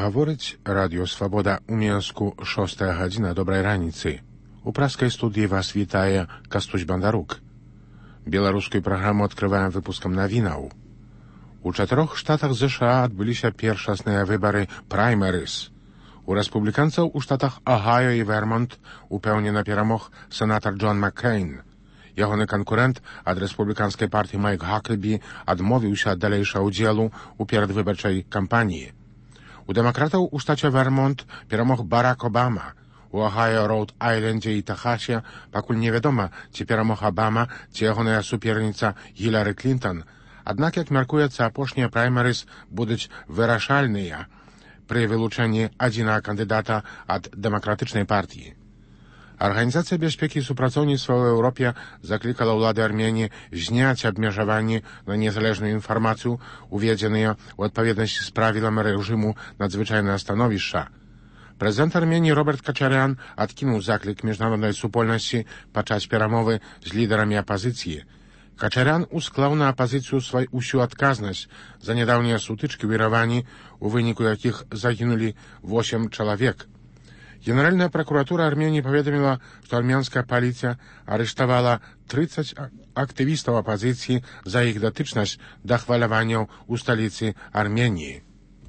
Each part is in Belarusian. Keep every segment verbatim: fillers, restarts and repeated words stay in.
Гаворыць радыё Свабода ў Мінску шостая гадзіна добрай раніцы. У праскай студыі вас вітае Кастусь Бандарук. Беларускую праграму адкрываем выпускам навінаў. У чатырох штатах ЗША адбыліся першасныя выбары праймерыс. У рэспубліканцаў у штатах Агайо і Вермонт упэўнена перамог сенатар Джон Маккейн. Ягоны канкурэнт ад рэспубліканскай партыі Майк Хакэбі адмовіўся ад далейшага ўдзелу ў перадвыбарчай кампаніі. У дэмакратаў у штаце Вермонт перамог Барак Обама. У Агайо, Роуд-Айлендзе і Тэхасе пакуль невядома, ці перамог Обама, ці ягоная суперніца Гілары Клінтон. Аднак, як мяркуецца, апошнія праймерыс будуць вырашальныя пры вылучэнні адзінага кандыдата ад дэмакратычнай партыі. Арганізацыя бяспекі і супрацоўніцтва ў Еўропе заклікала ўлады Арменіі зняць абмежаванні на незалежную інфармацыю, уведзеныя ў адпаведнасці з правіламі рэжыму надзвычайнага становішча. Прэзідэнт Арменіі Роберт Качарян адкінуў заклік міжнароднай супольнасці падчас перамовы з лідарамі апазіцыі. Качарян усклаў на апазіцыю сваю ўсю адказнасць за нядаўнія сутычкі ў Іравані, у выніку якіх загінулі восем чалавек. Генеральная пракуратура Арменіі паведаміла, што армянская паліцыя арыштавала трыццаць актывістаў апазіцыі за іх датычнасць да хваляванняў у сталіцы Арменіі.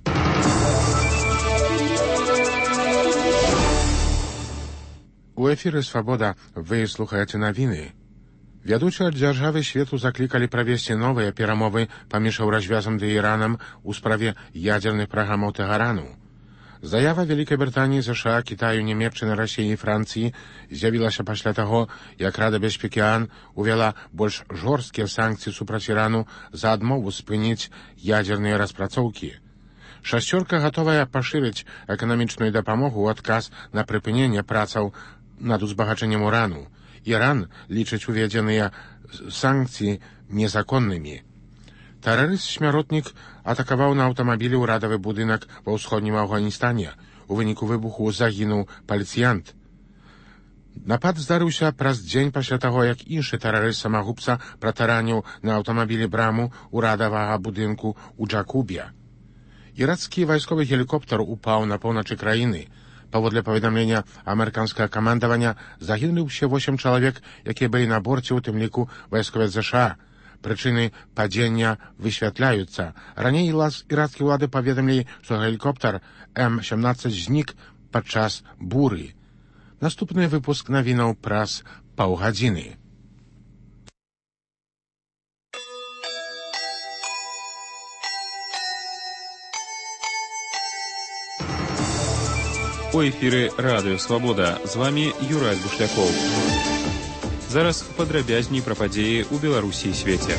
У эфіры «Свабода» вы слухаеце навіны. Вядучыя дзяржавы свету заклікалі правесці новыя перамовы паміж Еўразвязам ды Іранам у справе ядзерных праграмаў Тэгарану. Заява Вялікай Брытаніі, ЗША, Кітаю, Нямецчыны, Расіі і Францыі з'явілася пасля таго, як Рада бяспекі ААН увяла больш жорсткія санкцыі супраць Ірану за адмову спыніць ядзерныя распрацоўкі. Шасцёрка гатовая пашырыць эканамічную дапамогу ў адказ на прыпыненне працаў над узбагачэннем урану. Іран лічыць уведзеныя санкцыі незаконнымі. Тэрарыст-смяротнік атакаваў на аўтамабілі ўрадавы будынак ва ўсходнім Афганістане. У выніку выбуху загінуў паліцыянт. Напад здарыўся праз дзень пасля таго, як іншы тэрарыст-самагубца пратараніў на аўтамабілі браму ўрадавага будынку ў Джакубе. Ірацкі вайсковы гелікоптер упаў на поўначы краіны. Паводле паведамлення амерыканскага камандавання загінулі ўсе восем чалавек, якія былі на борце, у тым ліку вайсковец ЗША. Прычыны падзення высвятляюцца. Раней ірацкія ўлады паведамілі, што гелікоптер эм сямнаццаць знік падчас буры. Наступны выпуск навінаў праз паўгадзіны. У эфіры радыё Свабода. З вамі Юрай Бушлякоў. Зараз падрабязней пра падзеі ў Беларусі і свеце.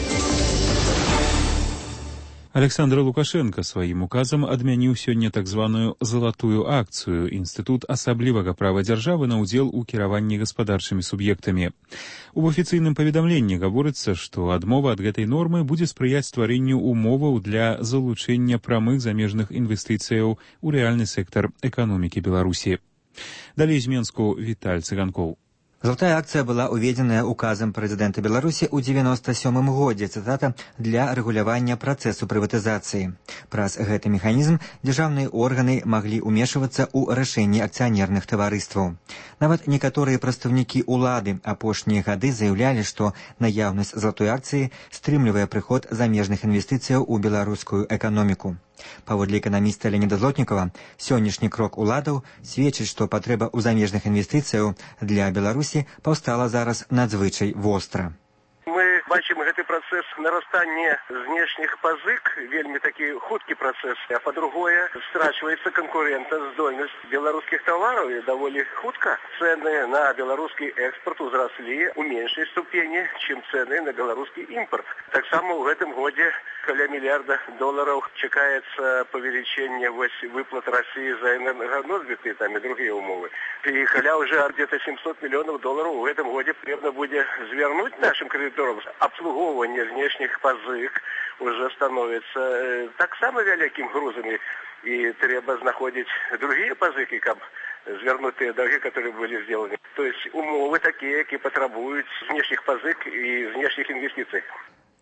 Александр Лукашенко сваім указам адмяніў сёння так званую «залатую акцыю» інстытут асаблівага права дзяржавы на ўдзел у кіраванні гаспадарчымі суб'ектамі. У афіцыйным паведамленні гаворыцца, што адмова ад гэтай нормы будзе спрыяць стварэнню умоваў для залучэння прамых замежных інвестыцыяў у рэальны сектар эканомікі Беларусі. Далей з Менску Віталь Цыганкоў. Золотая акцыя была уведзеная указам прэзідэнта Беларусі ў дзевяноста сёмым годзе, цытата, для рэгулявання працэсу прыватызацыі. Праз гэты механізм дзяржаўныя органы маглі ўмешвацца ў рашэнні акцыянерных таварыстваў. Нават некаторыя прадстаўнікі ўлады апошнія гады заяўлялі, што наяўнасць золотой акцыі стрымлівае прыход замежных інвестыцыяў у беларускую эканоміку. Паводле эканаміста Леоніда Злотнікова, сённяшні крок уладаў сведчыць, што патрэба ў замежных інвестыцыяў для Беларусі паўстала зараз надзвычай востра. Мы бачым гэты працэс нарастання знешніх пазык, вельмі такі хуткі працэс, а па-другое, страчваецца канкурэнтаздольнасць беларускіх тавараў, і даволі хутка цэны на беларускі экспорт узраслі ў меншай ступені, чым цэны на беларускі імпорт. Таксама ў гэтым годзе каля мільярда долараў чакаецца павелічэнне выплат Расіі за энерганосьбіты, там і другія умовы. І каля ўжо где-то семьсот мільёнаў долараў у гэтым годзе патрэбна будзе звярнуць нашим крэдыторам. Абслугоўванне знешніх пазык уже становіцца э, таксама вялікім грузам, і трэба знаходзіць другія пазыкі, каб звярнуць тыя даргі, которые былі сделаны. То есть умовы такія, які патрабуюць знешніх пазык і знешніх інвестыцый.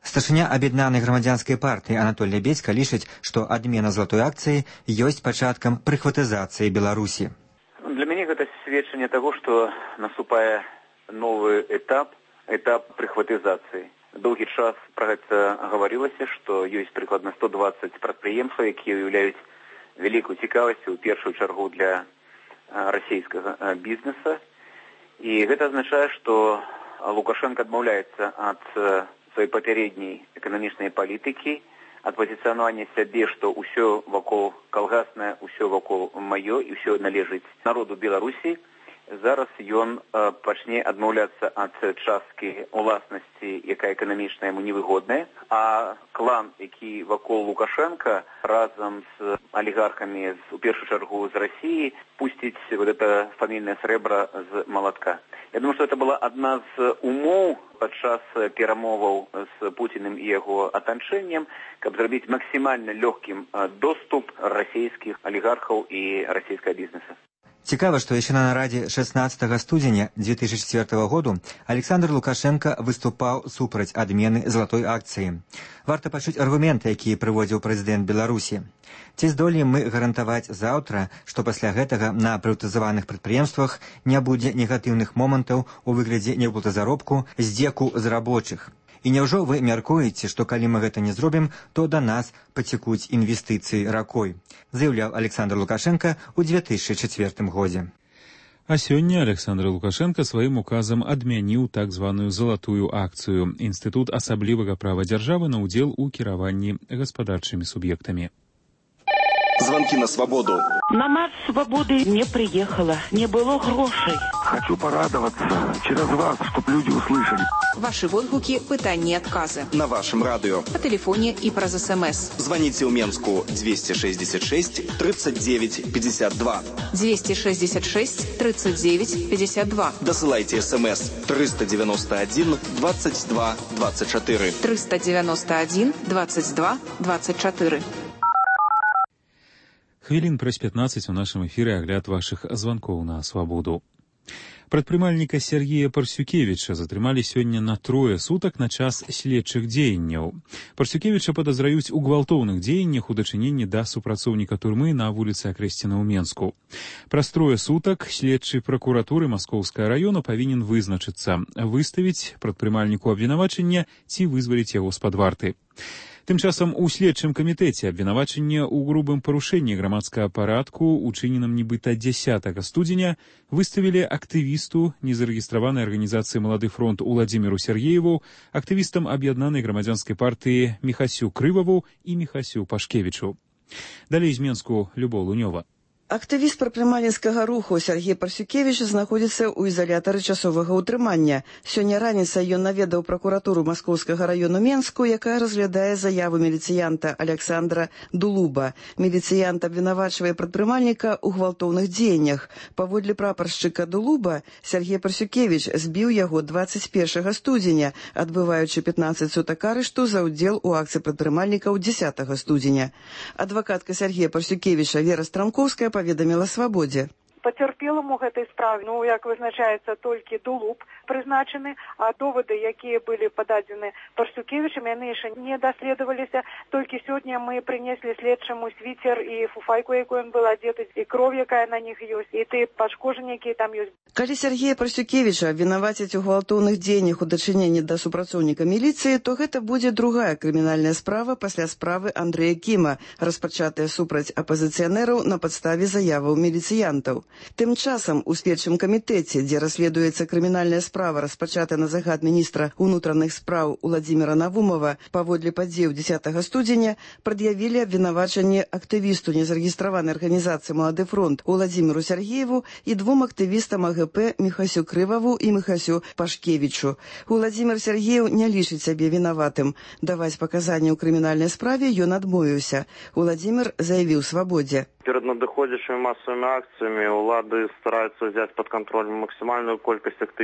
Старшыня аб'яднанай грамадзянскай партыі Анатолій Бецька лічыць, што адмена залатой акцыі ёсць пачаткам прыхватызацыі Беларусі. Для мяне гэта сведчанне таго, што наступае новы этап, этап прыхватызацыі. Доўгі час пра гэта гаварылася, што ёсць прыкладна сто дваццаць прадпрыемстваў, якія ўяўляюць вялікую цікавасць у першую чаргу для расійскага бізнеса. І гэта азначае, што Лукашенко адмаўляецца ад сваёй папярэдняй эканамічнай палітыкі, ад пазіцыянавання сябе, што ўсё вакол калгаснае, ўсё вакол маё і ўсё належыць народу Беларусі. Зараз ён э, пачне адмаўляцца ад часткі уласнасці, якая эканамічна яму невыгодная, а клан, які вакол Лукашенка разам з алігархамі, з, у першую чаргу з Расіі, пусціць вот это фамільнае срэбра з малатка. Я думаю, што это была адна з умоў падчас перамоваў з Пуціным і яго атачэннем, каб зрабіць максімальна лёгкім доступ расійскіх алігархаў і расійскага бізнеса. Цікава, што яшчэ на нарадзе шэснаццатага студзеня две тысячи чвёртага году Александр Лукашенко выступаў супраць адмены залатой акцыі. Варта пачуць аргументы, якія прыводзіў прэзідэнт Беларусі. Ці здолеем мы гарантаваць заўтра, што пасля гэтага на прыватызаваных прадпрыемствах не будзе негатыўных момантаў у выглядзе няўплаты заробку, здзеку з рабочых? І няўжо вы мяркуеце, што калі мы гэта не зробім, то да нас пацякуць інвестыцыі ракой, заяўляў Александр Лукашенко ў две тысячи чвёртым годзе. А сёння Александр Лукашенко сваім указам адмяніў так званую залатую акцыю – інстытут асаблівага права дзяржавы на ўдзел у кіраванні гаспадарчымі суб'ектамі. Звонки на свободу. На марш свободы не приехала, не было грошей. Хочу порадоваться через вас, чтобы люди услышали. Ваши водгуки, пытания и отказы. На вашем радио. По телефоне и про СМС. Звоните в Менску двести шестьдесят шесть тридцать девять пятьдесят два. двести шестьдесят шесть тридцать девять пятьдесят два. Досылайте СМС триста девяносто один двадцать два двадцать четыре. триста девяносто один двадцать два двадцать четыре. Хвілін праз пятнаццаць у нашым эфіры агляд вашых званкоў на свабоду. Прадпрымальніка Сергея Парсюкевіча затрымалі сёння на трое сутак на час следчых дзеянняў. Парсюкевіча падазраюць у гвалтоўных дзеяннях у дачыненні да супрацоўніка турмы на вуліцы Акрэсціна ў Менску. Праз трое сутак следчы пракуратуры Маскоўскага раёна павінен вызначыцца, выставіць прадпрымальніку абвінавачання ці вызваліць яго з-пад варты. Тым часам у следчым камітэце абвінавачання ў грубым парушэнні грамадскага парадку, учыненым нібыта дзясятага студзеня, выставілі актывісту незарэгістраванай арганізацыі «Малады фронт» Уладзіміру Сергееву, актывістам аб'яднанай грамадзянскай партыі Міхасю Крываву і Міхасю Пашкевічу. Далей з Менску Любоў Лунёва. Актывіст прадпрымальніцкага руху Сергей Парсюкевіч знаходзіцца ў ізалятары часовага ўтрымання. Сёння раніцай ён наведаў пракуратуру Маскоўскага раёну Менску, якая разглядае заяву міліцыянта Александра Дулуба. Міліцыянт абвінавачвае прадпрымальніка ў гвалтоўных дзеяннях. Паводле прапаршчыка Дулуба, Сергей Парсюкевіч збіў яго двадцать першага студзеня, адбываючы пятнаццаць сутак арышту за ўдзел у акцыі прадпрымальнікаў дзясятага студзеня. Адвакатка Сергея Парсюкевіча Вера Страмкоўская паведаміла «Свабодзе». Пацярпелым у гэтай справе, ну, як вызначаецца, толькі Дулуб прызначаны, а довады, якія былі пададзены Парсюкевічам, яны яшчэ не даследаваліся. Толькі сёння мы прынеслі следчаму свіцер і фуфайку, якую ён был адзеты, і кроў, якая на них ёсць, і тыя пашкоджанні, якія там ёсць. Калі Сергея Парсюкевіча абвінавацяць у гвалтоўных дзеяннях у дачыненні да супрацоўніка міліцыі, то гэта будзе другая крымінальная справа пасля справы Андрэя Кіма, распачатая супраць апазіцыянераў на падставе заяваў міліцыянтаў. Тым часам у следчым камітэце, дзе расследуецца крымінальная справа, распачатая на загад міністра ўнутраных спраў Уладзіміра Навумова, паводле падзеяў дзясятага студзеня, прад'явілі абвінавачанне актывісту незарэгістраванай арганізацыі «Малады фронт» Уладзіміру Сергееву і двум актывістам АГП Міхасю Крываву і Міхасю Пашкевічу. Уладзімір Сергеев не лічыць сябе вінаватым. Даваць паказанні ў крымінальнай справе ён адмовіўся. Уладзімір заявіў «Свабодзе». Перед надыходзячымі масавымі акцыямі ўлады стараюцца взять под контроль максимальную колькасць актывістаў,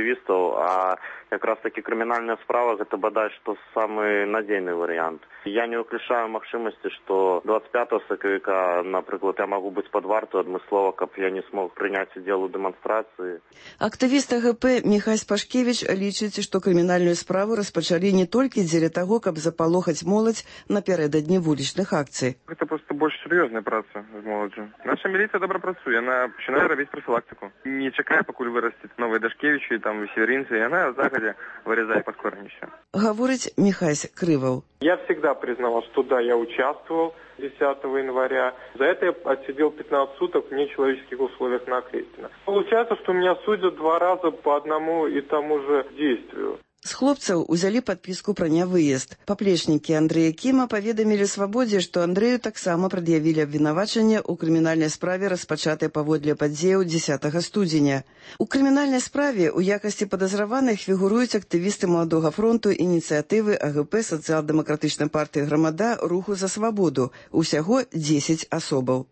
а якраз таки крымінальная справа гэта бадай што самы надзейны варыянт. Я не выключаю магчымасці, што двадцать пятого сакавіка, напрыклад, я магу быць пад варту адмыслова, каб я не смог прыняць удзел у дэманстрацыі. Актывіст АГП Міхась Пашкевіч лічыць, што крымінальную справу распачалі не толькі дзеля таго, каб запалохаць моладзь напярэдадні вулічных акцый. Гэта проста больш сур'ёзная праца з моладдзю. Наша міліцыя добра працуе, яна пачынае рабіць прафілактыку. Не чакае, пакуль вырасцяць новыя Дашкевічы, там северинцы, и она загодя вырезает под корень все. Говорит Михась Крывов. Я всегда признавал, что да, я участвовал десятого января. За это я отсидел пятнадцать суток в нечеловеческих условиях на Крестина. Получается, что меня судят два раза по одному и тому же действию. З хлопцаў узялі падпіску пра нявыезд. Паплечнікі Андрэя Кіма паведамілі Свабодзе, што Андрэю таксама прад'явілі абвінавачанне ў крымінальнай справе, распачатай паводле падзеяў дзесятага студзеня. У крымінальнай справе ў якасці падазраваных фігуруюць актывісты Маладога фронту, ініцыятывы АГП, сацыял-дэмакратычнай партыі «Грамада», руху за свабоду. Усяго дзесяць асобаў.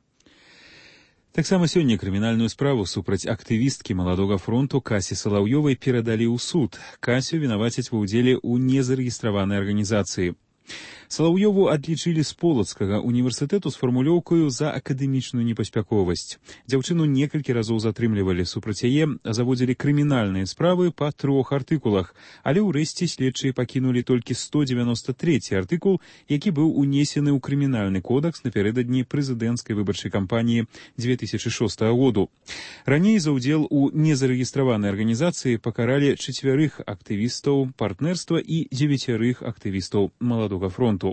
Таксама сёння крымінальную справу супраць актывісткі Маладога фронту Касі Салаўёвай перадалі ў суд. Касю вінавацяць ва ўдзеле ў незарэгістраванай арганізацыі. Салаўёву адлічылі з Полацкага універсітэту з фармулёўкаю за акадэмічную непаспяховасць. Дзяўчыну некалькі разоў затрымлівалі, супраць яе заводзілі крымінальныя справы па трох артыкулах, але ўрэшце следчыя пакінулі толькі сто дзевяносто трэці артыкул, які быў унесены ў крымінальны кодекс напярэдадні прэзідэнцкай выбарчай кампаніі две тысячи шостага году. Раней за ўдзел у незарэгістраванай арганізацыі пакаралі чацвярых актывістаў партнерства і дзевяцярых актывістаў Маладога фронту.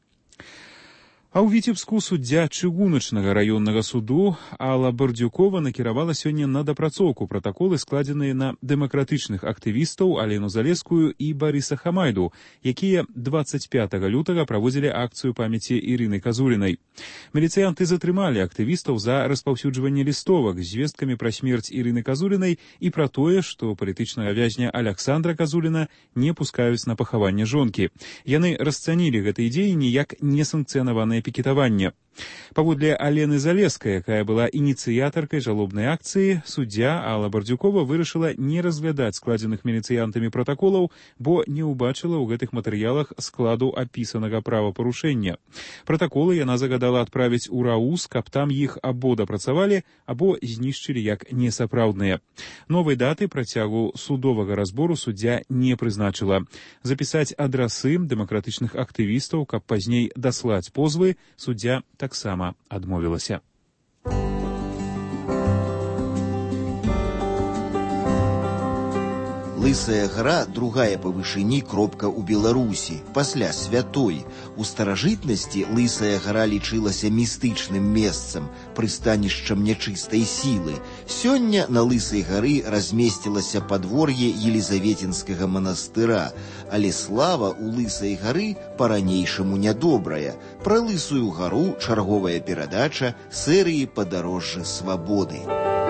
А ў Віцебску суддзя чыгуначнага раённага суду Алла Бардзюкова накіравала сёння на дапрацоўку пратаколы, складзеныя на дэмакратычных актывістаў Алену Залескую і Барыса Хамайду, якія двадцать пятага лютага праводзілі акцыю памяці Ірыны Казулінай. Міліцыянты затрымалі актывістаў за распаўсюджванне лістовак з звесткамі пра смерць Ірыны Казулінай і пра тое, што палітычнага вязня Аляксандра Казуліна не пускаюць на пахаванне жонкі. Яны расцанілі гэтыя дзеянні як несанкцыянаванае пікетаванне. Паводле Алены Залескай, якая была ініцыятаркай жалобнай акцыі, суддзя Алла Бардзюкова вырашыла не разглядаць складзеных міліцыянтамі пратаколаў, бо не ўбачыла ў гэтых матэрыялах складу апісанага правапарушэння. Пратаколы яна загадала адправіць у РАУС, каб там іх або дапрацавалі, або знішчылі як несапраўдныя. Новай даты працягу судовага разбору суддзя не прызначыла. Запісаць адрасы дэмакратычных актывістаў, каб пазней даслаць позвы, суддзя таксама адмовілася. Лысая гара – другая па вышыні кропка ў Беларусі, пасля святой. У старажытнасці Лысая гара лічылася містычным месцам, прыстанішчам нячыстай сілы. Сёння на Лысай гары размесцілася падвор'е Елізаветінскага манастыра, але слава ў Лысай гары па-ранейшаму нядобрая. Пра Лысую гару чарговая перадача серыі «Падарожжа свабоды».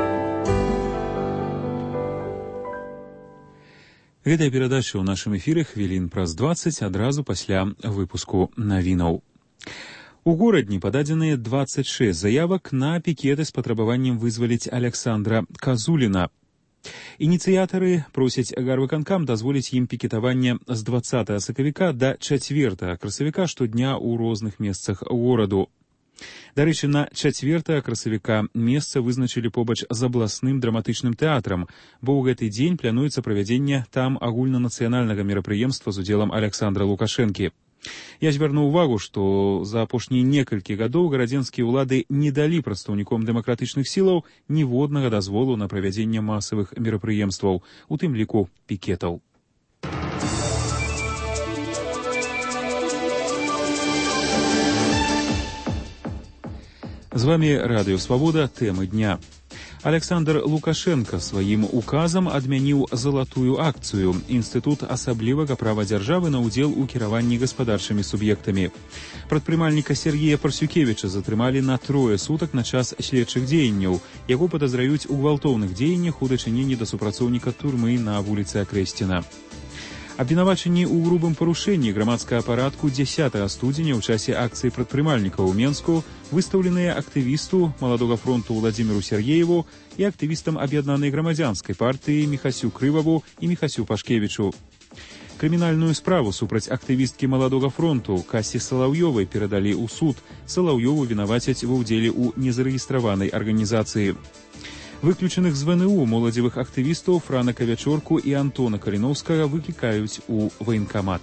Гэтая перадача ў нашым эфіры хвілін праз дваццаць адразу пасля выпуску навінаў. У горадні пададзеныя двадцать шесть заявак на пікеты з патрабаваннем вызваліць Аляксандра Казуліна. Ініцыятары просяць гарвыканкам дазволіць ім пікетаванне з двадцатага сакавіка да чацвёртага красавіка штодня ў розных месцах гораду. Дарэчы, на чацвёртага красавіка месца вызначылі побач з абласным драматычным тэатрам, бо ў гэты дзень плануецца правядзенне там агульнанацыянальнага мерапрыемства з удзелам Аляксандра Лукашэнкі. Я звярнуў увагу, што за апошнія некалькі гадоў гарадзенскія ўлады не далі прадстаўніком дэмакратычных сілаў ніводнага дазволу на правядзенне масавых мерапрыемстваў, у тым ліку пікетаў. З вами Радыё Свабода, тэмы дня. Аляксандр Лукашенко сваім указам адмяніў залатую акцыю Інстытут асаблівага права дзяржавы на ўдзел у кіраванні гаспадарчымі суб'ектамі. Прадпрымальніка Сергея Парсюкевіча затрымалі на трое сутак на час следчых дзеянняў. Яго падазраюць у гвалтоўных дзеяннях у дачыненні да супрацоўніка турмы на вуліцы Акрэсціна. Абвінавачанні ў грубым парушэнні грамадскага парадку дзесятага студзеня ў часе акцыі прадпрымальнікаў у Менску выстаўленыя актывісту Маладога фронту Владзіміру Сергееву і актывістам аб'яднанай грамадзянскай партыі Міхасю Крываву і Міхасю Пашкевічу. Крымінальную справу супраць актывісткі Маладога фронту Касі Салаўёвай перадалі ў суд. Салаўёву вінавацяць ва ўдзеле ў незарэгістраванай арганізацыі. Выключаных з ВНУ моладзевых актывістаў Франа Кавячорку і Антона Каліноўскага выклікаюць у ваенкамат.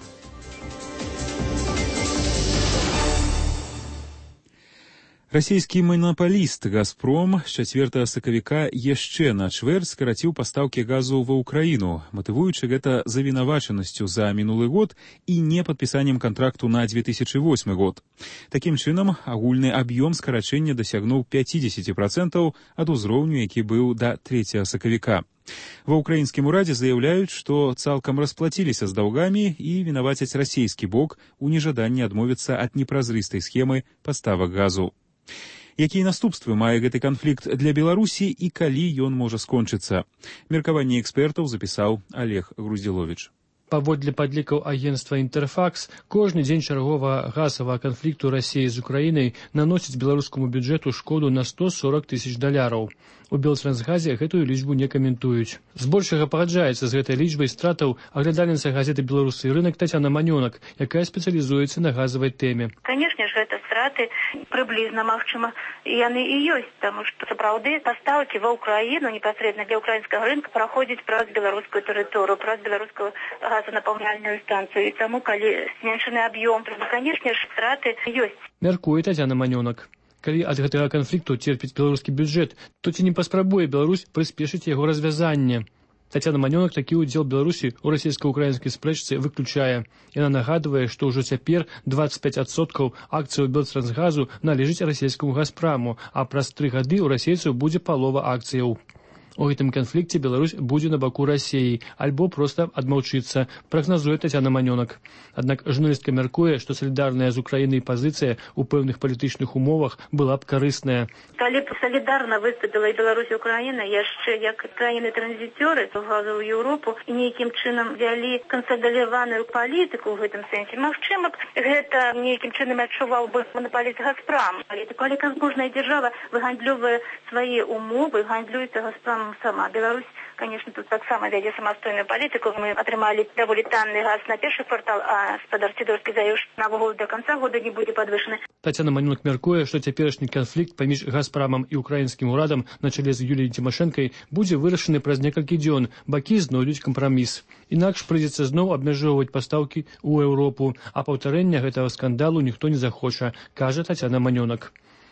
Расійскі манапаліст «Газпром» з чацвёртага сакавіка яшчэ на чвэрць скараціў пастаўкі газу ва ўкраіну, матывуючы гэта завінавачанасцю за мінулы год і непадпісаннем кантракту на две тысячы восьмы год. Такім чынам, агульны аб'ём скарачэння дасягнуў пяцьдзесят працэнтаў ад узроўню, які быў да трэцяга сакавіка. Ва ўкраінскім урадзе заяўляюць, што цалкам расплаціліся з даўгамі і вінавацяць расійскі бок у нежаданні адмовіцца ад непразрыстай схемы паставак газу. Якія наступствы мае гэты канфлікт для Беларусі і калі ён можа скончыцца? Меркаванне экспертаў запісаў Олег Груздзіловіч. Паводле падлікаў агенцтва «Інтэрфакс», кожны дзень чарговага газавага канфлікту Расіі з Украінай наносіць беларускаму бюджэту шкоду на сто сорок тысяч даляраў. У Белтрансгазе гэтую лічбу не каментуюць. Збольшага пагаджаецца з гэтай лічбай стратаў аглядальніца газеты «Беларусы і рынок» Тацяна Манёнак, якая спецыялізуецца на газавай тэме. Канешне ж, гэта страты прыблізна, магчыма, яны і ёсць, таму што сапраўды пастаўкі ва ўкраіну непасрэдна для ўкраінскага рынка праходзяць праз беларускую тэрыторыю, праз беларускую газанапаўняльную станцыю. І таму, калі зменшаны аб'ём, то, канешне ж, страты ёсць. Мяркуе Тацяна Манёнак. Калі ад гэтага канфлікту церпіць беларускі бюджэт, то ці не паспрабуе Беларусь прыспешыць яго развязанне? Тацяна Манёнак такі ўдзел Беларусі ў расійска-украінскай спрэчцы выключае. Яна нагадвае, што ўжо цяпер дваццаць пяць адсоткаў акцыяў Белтрансгазу належыць расійскаму «Газпраму», а праз тры гады ў расейцаў будзе палова акцыяў. У гэтым канфлікце Беларусь будзе на баку Расіі альбо проста адмаўчыцца, прагназуе Тацяна Манёнак. Аднак журналістка мяркуе, што салідарная з Украінай пазіцыя ў пэўных палітычных умовах была б карысная. Калі б салідарна выступіла і Беларусь і Украіна яшчэ як краіны-транзіцёры газу ў Еўропу і нейкім чынам вялі кансалідаваную палітыку ў гэтым сэнсе, магчыма б гэта нейкім чынам адчуваў бы манапаліст «Газпрам». Калі кожная дзяржава выгандлёвае свае умовы, гандлюецца «Газпрам» сама. Беларусь, конечно, тут таксама вядзе самастойную палітыку. Мы атрымалі даволі танны газ на першы квартал, а спадар Сідорскі заявіў, што навогул да канца года не будзе падвышаны. Тацяна Манёнак мяркуе, што цяперашні канфлікт паміж «Газпрамам» і ўкраінскім урадам на чале з Юліяй Цімашэнкай будзе вырашаны праз некалькі дзён. Бакі знойдуць кампраміс. Інакш прыйдзецца зноў абмяжоўваць пастаўкі ў Еўропу, а паўтарэння гэтага скандалу ніхто не захоча, кажа Тацяна Манёнак.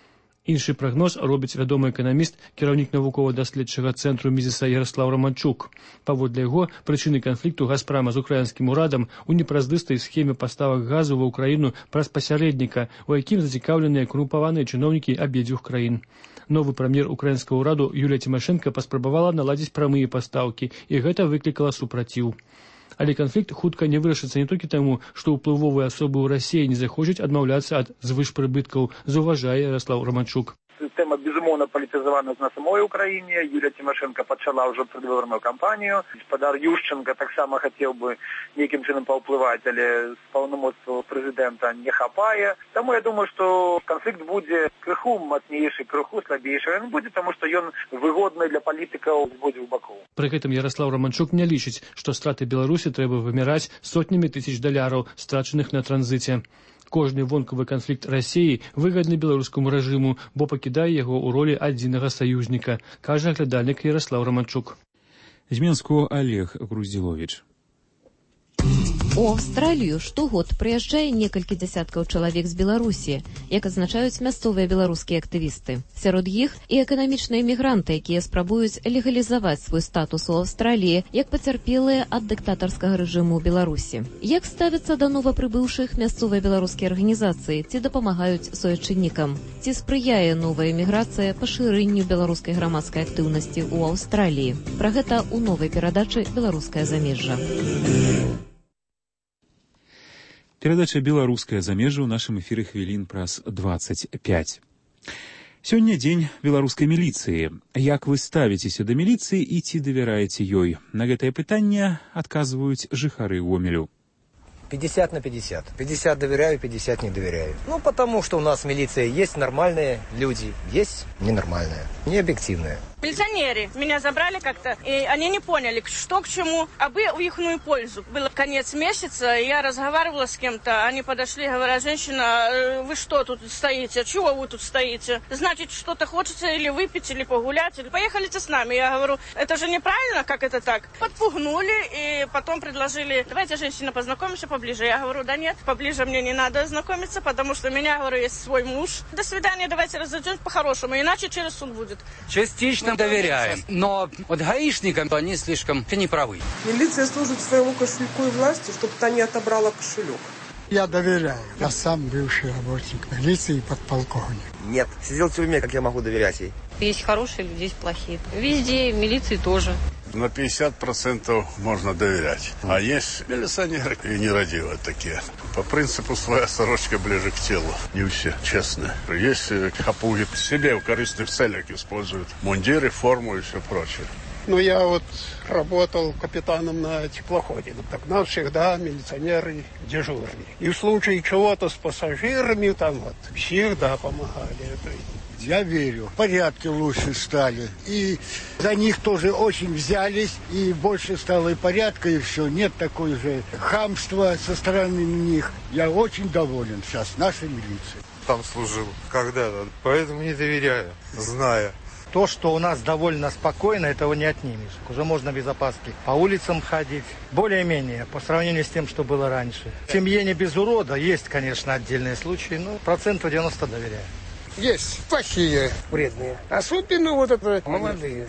Іншы прагноз робіць вядомы эканаміст, кіраўнік навукова-даследчага цэнтру Мізіса Яраслаў Раманчук. Паводле яго, прычыны канфлікту «Газпрама» з украінскім урадам у непразрыстай схеме паставак газу ва ўкраіну праз пасярэдніка, у якім зацікаўленыя карумпаваныя чыноўнікі абедзвюх краін. Новы прэм'ер украінскага ўраду Юлія Цімашэнка паспрабавала наладзіць прамыя пастаўкі, і гэта выклікала супраціў. Але канфлікт хутка не вырашыцца не толькі таму, што ўплывовыя асобы ў Расіі не захочуць адмаўляцца ад звышпрыбыткаў, заўважае Яраслаў Раманчук. Тэма, безумоўна, палітызавана на самой Украіне. Юлія Цімашэнка пачала ўжо прадвыбарную кампанію. Гаспадар Юшчэнка таксама хацеў бы нейкім чынам паўплываць, але з паўнамоцтва прэзідэнта не хапае. Таму я думаю, што канфлікт будзе крыху мацнейшы, крыху слабейшы. Ён будзе, таму што ён выгодны для палітыкаў з абодвух бакоў. Пры гэтым Яраслаў Раманчук не лічыць, што страты Беларусі трэба вымяраць сотнямі тысяч даляраў, страчаных на транзіце. Кожны вонкавы канфлікт Расіі выгадны беларускаму рэжыму, бо пакідае яго ў ролі адзінага саюзніка, кажа аглядальнік Яраслаў Раманчук. З Менску Олег Груздзіловіч. У Аўстралію штогод прыязджае некалькі дзясяткаў чалавек з Беларусі, як адзначаюць мясцовыя беларускія актывісты. Сярод іх і эканамічныя мігранты, якія спрабуюць легалізаваць свой статус у Аўстраліі, як пацярпелыя ад дыктатарскага рэжыму ў Беларусі. Як ставяцца да новапрыбыўшых мясцовыя беларускія арганізацыі, ці дапамагаюць суайчыннікам? Ці спрыяе новая эміграцыя пашырэнню беларускай грамадскай актыўнасці ў Аўстраліі? Пра гэта ў новай перадачы «Беларускае замежжа». Перадача «Беларускае замежжа» ў нашым эфіры хвілін праз дваццаць пяць. Сёння дзень беларускай міліцыі. Як вы ставіцеся да міліцыі і ці давяраеце ёй? На гэтае пытанне адказваюць жыхары Гомелю. пятьдесят на пятьдесят. пятьдесят доверяю, пятьдесят не доверяю. Ну, потому что у нас милиция есть нормальные люди, есть ненормальные, необъективные. Милиционеры меня забрали как-то, и они не поняли, что к чему, а бы в ихную пользу. Был конец месяца, и я разговаривала с кем-то, они подошли, говорят: женщина, вы что тут стоите, чего вы тут стоите? Значит, что-то хочется или выпить, или погулять, или поехалите с нами. Я говорю: это же неправильно, как это так? Подпугнули, и потом предложили: давайте, женщина, познакомимся поближе. Я говорю: да нет, поближе мне не надо знакомиться, потому что у меня, говорю, есть свой муж. До свидания, давайте разойдемся по-хорошему, иначе через суд будет. Частично доверяем, но вот гаишникам они слишком не правы. Милиция служит своему кошельку и власти, чтобы та не отобрала кошелек. Я доверяю. Я сам бывший работник милиции, подполковник. Нет, сидел в тюрьме, как я могу доверять ей? Есть хорошие люди, есть плохие. Везде, в милиции тоже. На пятьдесят процентов можно доверять. А есть милиционеры и нерадивые такие. По принципу своя сорочка ближе к телу. Не все честные. Есть хапуги себе в корыстных целях используют мундиры, форму и все прочее. Ну, я вот работал капитаном на теплоходе. Так нас всегда милиционеры дежурные. И в случае чего-то с пассажирами там вот всегда помогали. Я верю, порядки лучше стали. И за них тоже очень взялись. И больше стало и порядка, и все. Нет такой же хамства со стороны них. Я очень доволен сейчас нашей милицией. Там служил когда-то, поэтому не доверяю, зная. То, что у нас довольно спокойно, этого не отнимешь. Уже можно без опаски по улицам ходить. Более-менее, по сравнению с тем, что было раньше. В семье не без урода. Есть, конечно, отдельные случаи, но процентов девяносто доверяю. Есть плохие, вредные. Особенно вот это молодые.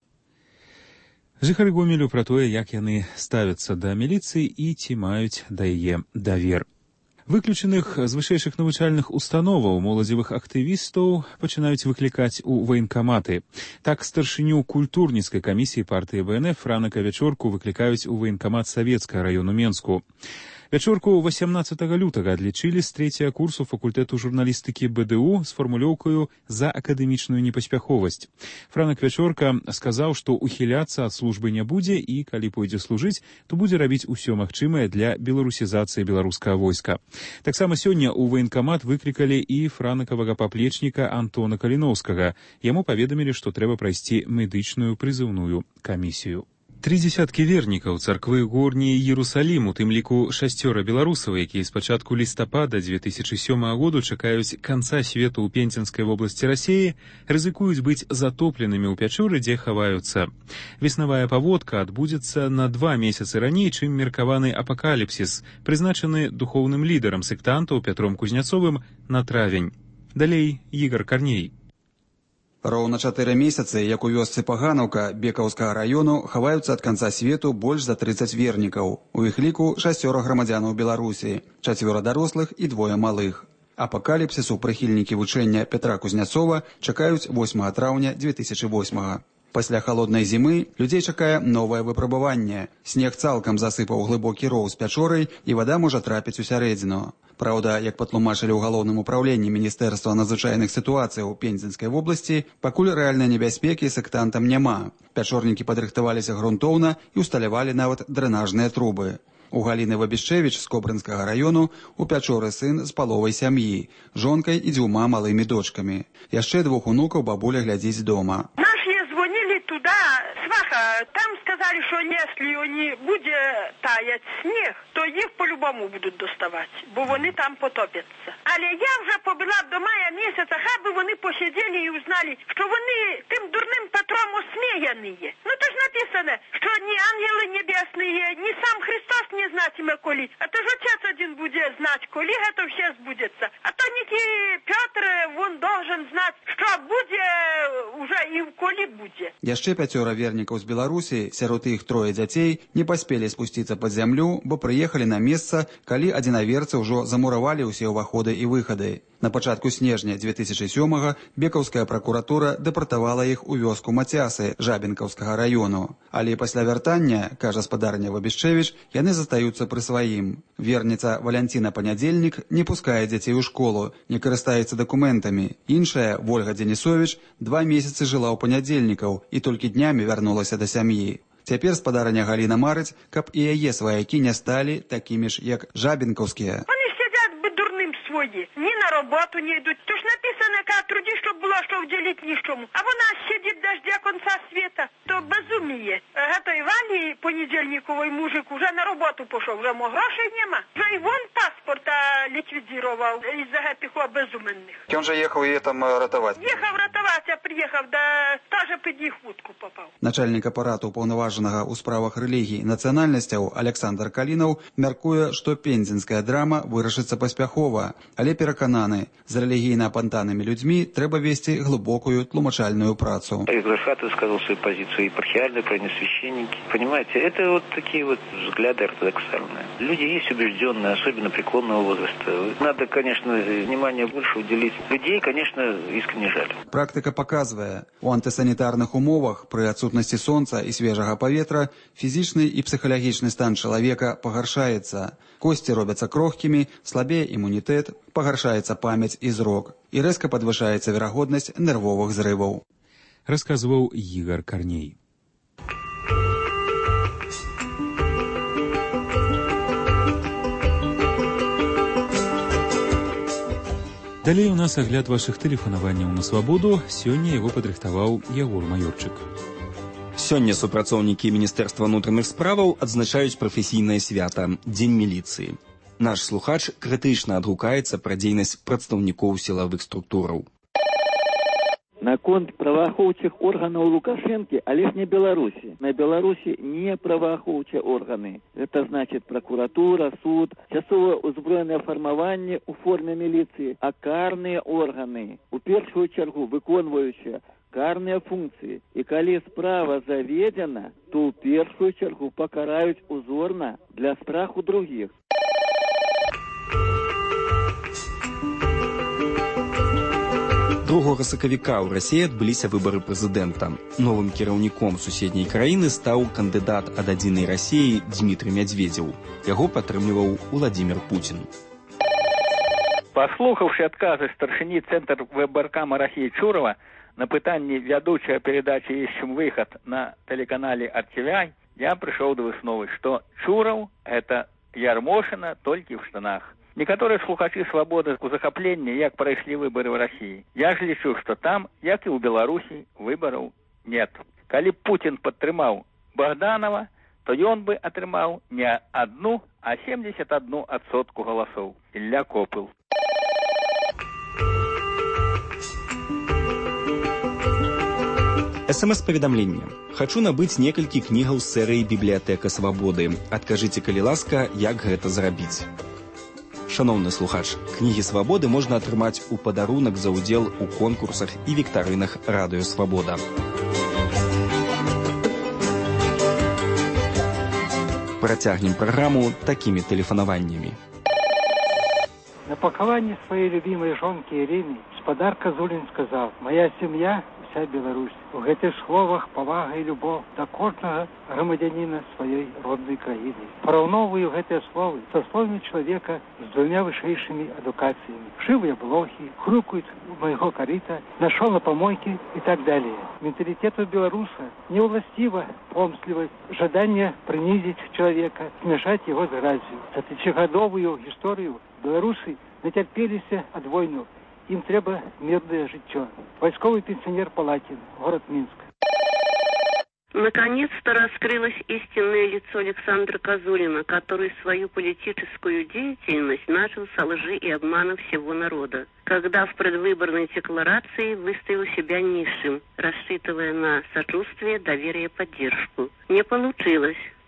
Жыхары Гомелю пра тое, як яны ставяцца да міліцыі і ці маюць да яе давер. Выключаных з вышэйшых навучальных установаў моладзевых актывістаў пачынаюць выклікаць у ваенкаматы. Так, старшыню культурніцкай камісіі партыі ВНФ Франака Вячорку выклікаюць у ваенкамат Савецкага раёну Менску. Вячорку восемнадцатага лютага адлічылі з трэцяга курсу факультэту журналістыкі БДУ з фармулёўкаю «за акадэмічную непаспяховасць». Франак Вячорка сказаў, што ухіляцца ад службы не будзе і, калі пойдзе служыць, то будзе рабіць усё магчымае для беларусізацыі беларускага войска. Таксама сёння ў ваенкамат выклікалі і франакавага паплечніка Антона Каліноўскага. Яму паведамілі, што трэба прайсці медычную прызыўную камісію. Тры дзесяткі вернікаў царквы горніі Іерусалім, у тым ліку шасцёра беларусаў, якія з пачатку лістапада дзве тысячы сёмага году чакаюць канца свету ў Пензенскай вобласці Расіі, рызыкуюць быць затопленымі ў пячоры, дзе хаваюцца. Веснавая паводка адбудзецца на два месяцы раней, чым меркаваны апакаліпсіс, прызначаны духоўным лідарам сектантаў Пятром Кузняцовым на травень. Далей Ігар Карней. Роўна чатыры месяцы, як у вёсцы Паганаўка Бекаўскага раёну хаваюцца ад канца свету больш за трыццаць вернікаў. У іх ліку шасцёра грамадзянаў Беларусі, чацвёра дарослых і двое малых. Апакаліпсісу прыхільнікі вучэння Пятра Кузняцова чакаюць восьмага траўня дзве тысячы восьмага. Пасля халоднай зімы людзей чакае новае выпрабаванне. Снег цалкам засыпаў глыбокі роў з пячорай, і вада можа трапіць усярэдзіну. Праўда, як патлумачылі ў галоўным управленні Міністэрства надзвычайных сітуацыяў Пензенскай вобласці, пакуль рэальнай небяспекі сектантам няма. Пячорнікі падрыхтаваліся грунтоўна і ўсталявалі нават дрэнажныя трубы. У Галіны Вабішчэвіч з Кобрынскага раёну у пячоры сын з паловай сям'і, жонкай і дзвюма малымі дочкамі. Яшчэ двух унукаў бабуля глядзіць дома. Туда, сваха, там сказали, что если не будет таять снег, то их по-любому будуть доставати, бо вони там потопяться. Але я вже побила до мая місяця, хай би вони посиділи і узнали, що вони тим дурним Петром осміяні є. Ну то ж написано, що ні ангели небесні, ні сам Христос не знатиме коли, а то ж Отець один буде знати, коли це все збудеться. А то ніки Петр, він должен знати, що буде уже і в коли буде. Яшчэ пяцёра вернікаў з Беларусі, сярод іх трое дзяцей, не паспелі спусціцца пад зямлю, бо прыехалі на месца, калі адзінаверцы ўжо замуравалі ўсе ўваходы і выхады. На пачатку снежня две тысячи сёмага бекаўская пракуратура дэпартавала іх у вёску Мацясы Жабінкаўскага раёну. Але пасля вяртання, кажа спадарня Вабішчэвіч, яны застаюцца пры сваім. Верніца Валянціна Панядзельнік не пускае дзяцей у школу, не карыстаецца дакументамі. Іншая, Вольга Денісовіч, два месяцы жыла ў панядзельнікаў і толькі днямі вярнулася да сям'і. Цяпер спадарня Галіна марыць, каб і яе сваякі не сталі такімі ж, як жабінкаўскія. Свої. Ні на роботу не йдуть. Тож написано, яка труді, щоб було, що вділити нічому. А вона сидить дождя кінця світа. То безуміє. А той Валі понедільниковий мужик уже на роботу пішов. Вже мо грошей нема. Вже і вон паспорта ліквідував із-за тих безуменних. Він же їхав її там ратувати? Їхав ратувати, а приїхав, да теж під їх вудку попав. Начальник апарату уповноваженага у справах рэлігій і нацыянальнасцяў Александр Калінаў мяркуе, што пензенская драма вырашыцца паспяхова. Але перакананы, з рэлігійна-апантанымі людзьмі трэба весці глубокую тлумачальную працу. Экзархат высказал свою позицию, епархиальные, священники. Понимаете, это вот такие вот взгляды ортодоксальные. Люди есть убежденные, особенно преклонного возраста. Надо, конечно, внимание больше уделить. Людей, конечно, искренне жаль. Практыка показывае, у антысанітарных умовах пры адсутнасці сонца і свежага паветра фізічны і псіхалагічны стан чалавека пагаршаецца. Косці робяцца крохкімі, слабее імунітэт, пагаршаецца памяць і зрок, і рэзка падвышаецца верагоднасць нервовых зрываў. Расказваў Ігар Карней. Далей у нас агляд вашых тэлефанаванняў на свабоду. Сёння яго падрыхтаваў Ягор Маёрчык. Сёння супрацоўнікі Міністэрства ўнутраных справаў адзначаюць прафесійнае свята Дзень міліцыі. Наш слухач крытычна адгукаецца пра дзейнасць прадстаўнікоў сілавых структураў. Наконт праваахоўчых органаў Лукашэнкі, але ж не Беларусі. На Беларусі не праваахоўчыя органы. Это значит прокуратура, суд, часовое узброенае фармаванне ў форме міліцыі, а карныя органы, у першую чаргу выконваючыя карныя функцыі. І калі справа заведзена, то ў першую чаргу пакараюць узорна для страху другіх. другога сакавіка ў Расіі адбыліся выбары прэзідэнта. Новым кіраўніком суседняй краіны стаў кандыдат ад адзінай Расіі Дмітрый Мядзведзеў. Яго падтрымліваў Уладзімір Пуцін. Паслухаўшы адказы старшыні Цэнтр выбаркама Расіі Чурова на пытанні вядучая перадачи «Ищем выход» на телеканале эр тэ вэ ай, я пришел до высновы, что Чуров – это Ярмошина только в штанах. Некоторые слухачи свободы у захопления, як пройшли выборы в России. Я же лічу, что там, як и у Беларуси, выборов нет. Коли Путин подтрымал Богданова, то он бы отрымал не одну, а семьдесят одну отсотку голосов. Илья Копыл. СМС-паведамленне. Хачу набыць некалькі кнігаў з серыі «Бібліятэка свабоды». Адкажыце, калі ласка, як гэта зрабіць. Шаноўны слухач, кнігі свабоды можна атрымаць у падарунак за ўдзел у конкурсах і віктарынах радыё «Свабода». Працягнем праграму такімі тэлефанаваннямі. На пахаванні своей любимой жонки Ирины спадар Казулин сказал: «Моя семья – вся Беларусь». У гэтых словах павага і любов да кожнага грамадзяніна сваёй роднай краіны. Параўноўваю гэтыя словы са словамі чалавека з двумя вышэйшымі адукацыямі. Шывыя блохі, хрукаюць у майго карыта, нашел на помойке и так далее. Менталитету белоруса не уластива помслівасць, жаданне прынізіць чалавека, змяшаць яго з гразю. За тысячагадовую гісторыю беларусы нацярпеліся ад войну. Им треба мирное житье. Войсковый пенсионер Палатин, город Минск. Наконец-то раскрылось истинное лицо Александра Козулина, который свою политическую деятельность начал со лжи и обмана всего народа, когда в предвыборной декларации выставил себя низшим, рассчитывая на сочувствие, доверие и поддержку. Не получилось.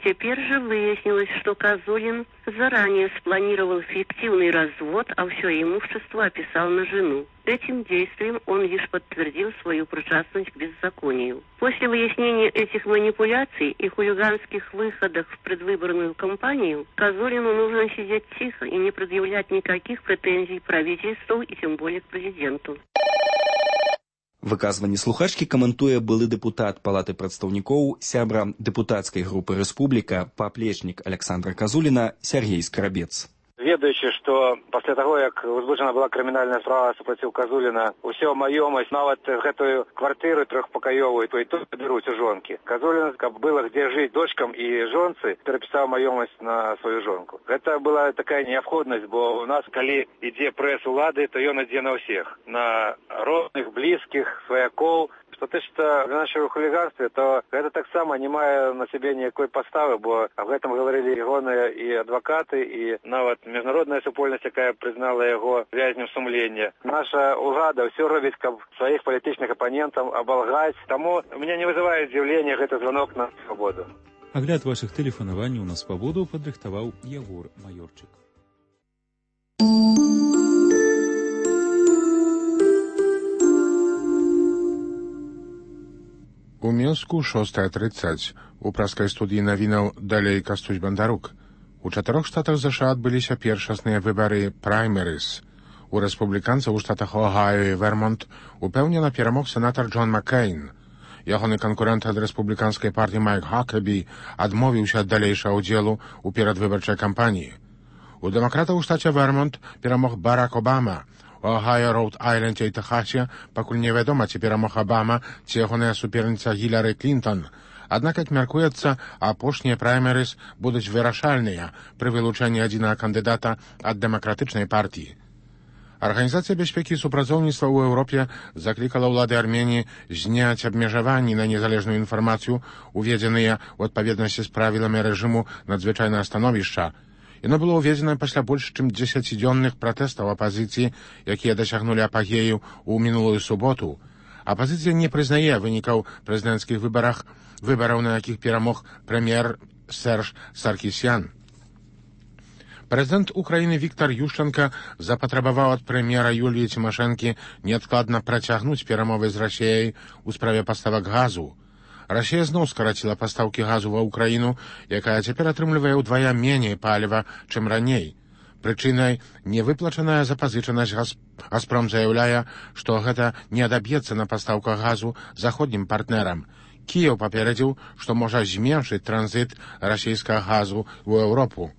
Теперь же выяснилось, что Козулин заранее спланировал фиктивный развод, а все имущество описал на жену. Этим действием он лишь подтвердил свою причастность к беззаконию. После выяснения этих манипуляций и хулиганских выходов в предвыборную кампанию, Козулину нужно сидеть тихо и не предъявлять никаких претензий правительству и тем более к президенту. Выказванне слухачкі каментуе былы дэпутат палаты прадстаўнікоў, сябра дэпутацкай групы «Рэспубліка», паплечнік Александра Козулина Сергей Скарабец. Ведаючы, што пасля таго, як узбуджана была крымінальная справа супраціў Козуліна, усё маёмасць, нават гэтую квартыру трохпакаёвую, то і тут бяруць у жонкі. Козулін, каб было дзе жыць дочкам і жонцы, перапісаў маёмасць на сваю жонку. Гэта была такая неабходнасць, бо у нас, калі ідзе прэс улады, то ён ідзе на ўсіх. На родных, блізкіх, сваякоў. Што тычыцца нашага хуліганства, то гэта таксама не мае на сябе ніякой паставы, бо аб гэтым гаварылі ягоныя і адвакаты, і нават міжнародная супольнасць, якая прызнала яго вязнем сумлення. Наша ўлада ўсё робіць, каб сваіх палітычных апанентаў абалгаць. Таму мяне не вызывае здзіўлення гэты званок на свабоду. Агляд вашых тэлефанаванняў на свабоду падрыхтаваў Ягор Маёрчык. У Мінску шостая тридцать. У праскай студыі навінаў далей Кастусь Бандарук. У чатырох штатах ЗША адбыліся першасныя выбары праймерыз. У рэспубліканцаў у штатах Огайо і Вермонт упэўнена перамог сенатар Джон Маккейн. Ягоны канкурэнт ад рэспубліканскай партыі Майк Хакабі адмовіўся ад далейшага ўдзелу ў перадвыбарчай кампаніі. У дэмакратаў у штаце Вермонт перамог Барак Обама. У Агайо, Роуд-Айлендзе і Тэхасе пакуль невядома, ці перамог Абама, ці ягоная суперніца Гілары Клінтон. Аднак, як мяркуецца, апошнія праймерыз будуць вырашальныя пры вылучэнні адзінага кандыдата ад дэмакратычнай партыі. Арганізацыя бяспекі і супрацоўніцтва ў Еўропе заклікала ўлады Арменіі зняць абмежаванні на незалежную інфармацыю, уведзеныя ў адпаведнасці з правіламі рэжыму надзвычайнага становішча. Яно было ўведзена пасля больш чым дзесяцідзённых пратэстаў апазіцыі, якія дасягнулі апагею ў мінулую суботу. Апазіцыя не прызнае вынікаў прэзідэнцкіх выбарах, выбараў, на якіх перамог прэм'ер Серж Саркісян. Прэзідэнт Украіны Віктор Ющенка запатрабаваў ад прэм'ера Юліі Цімашэнкі неадкладна працягнуць перамовы з Расіяй у справе паставак газу. Расія зноў скараціла пастаўкі газу ва ўкраіну, якая цяпер атрымлівае ўдвая меней паліва, чым раней. Прычынай невыплачаная запазычанасць. Газпром заяўляе, што гэта не адаб'ецца на пастаўках газу заходнім партнерам. Кіеў паперадзіў, што можа зменшыць транзіт расійскага газу ў Еўропу.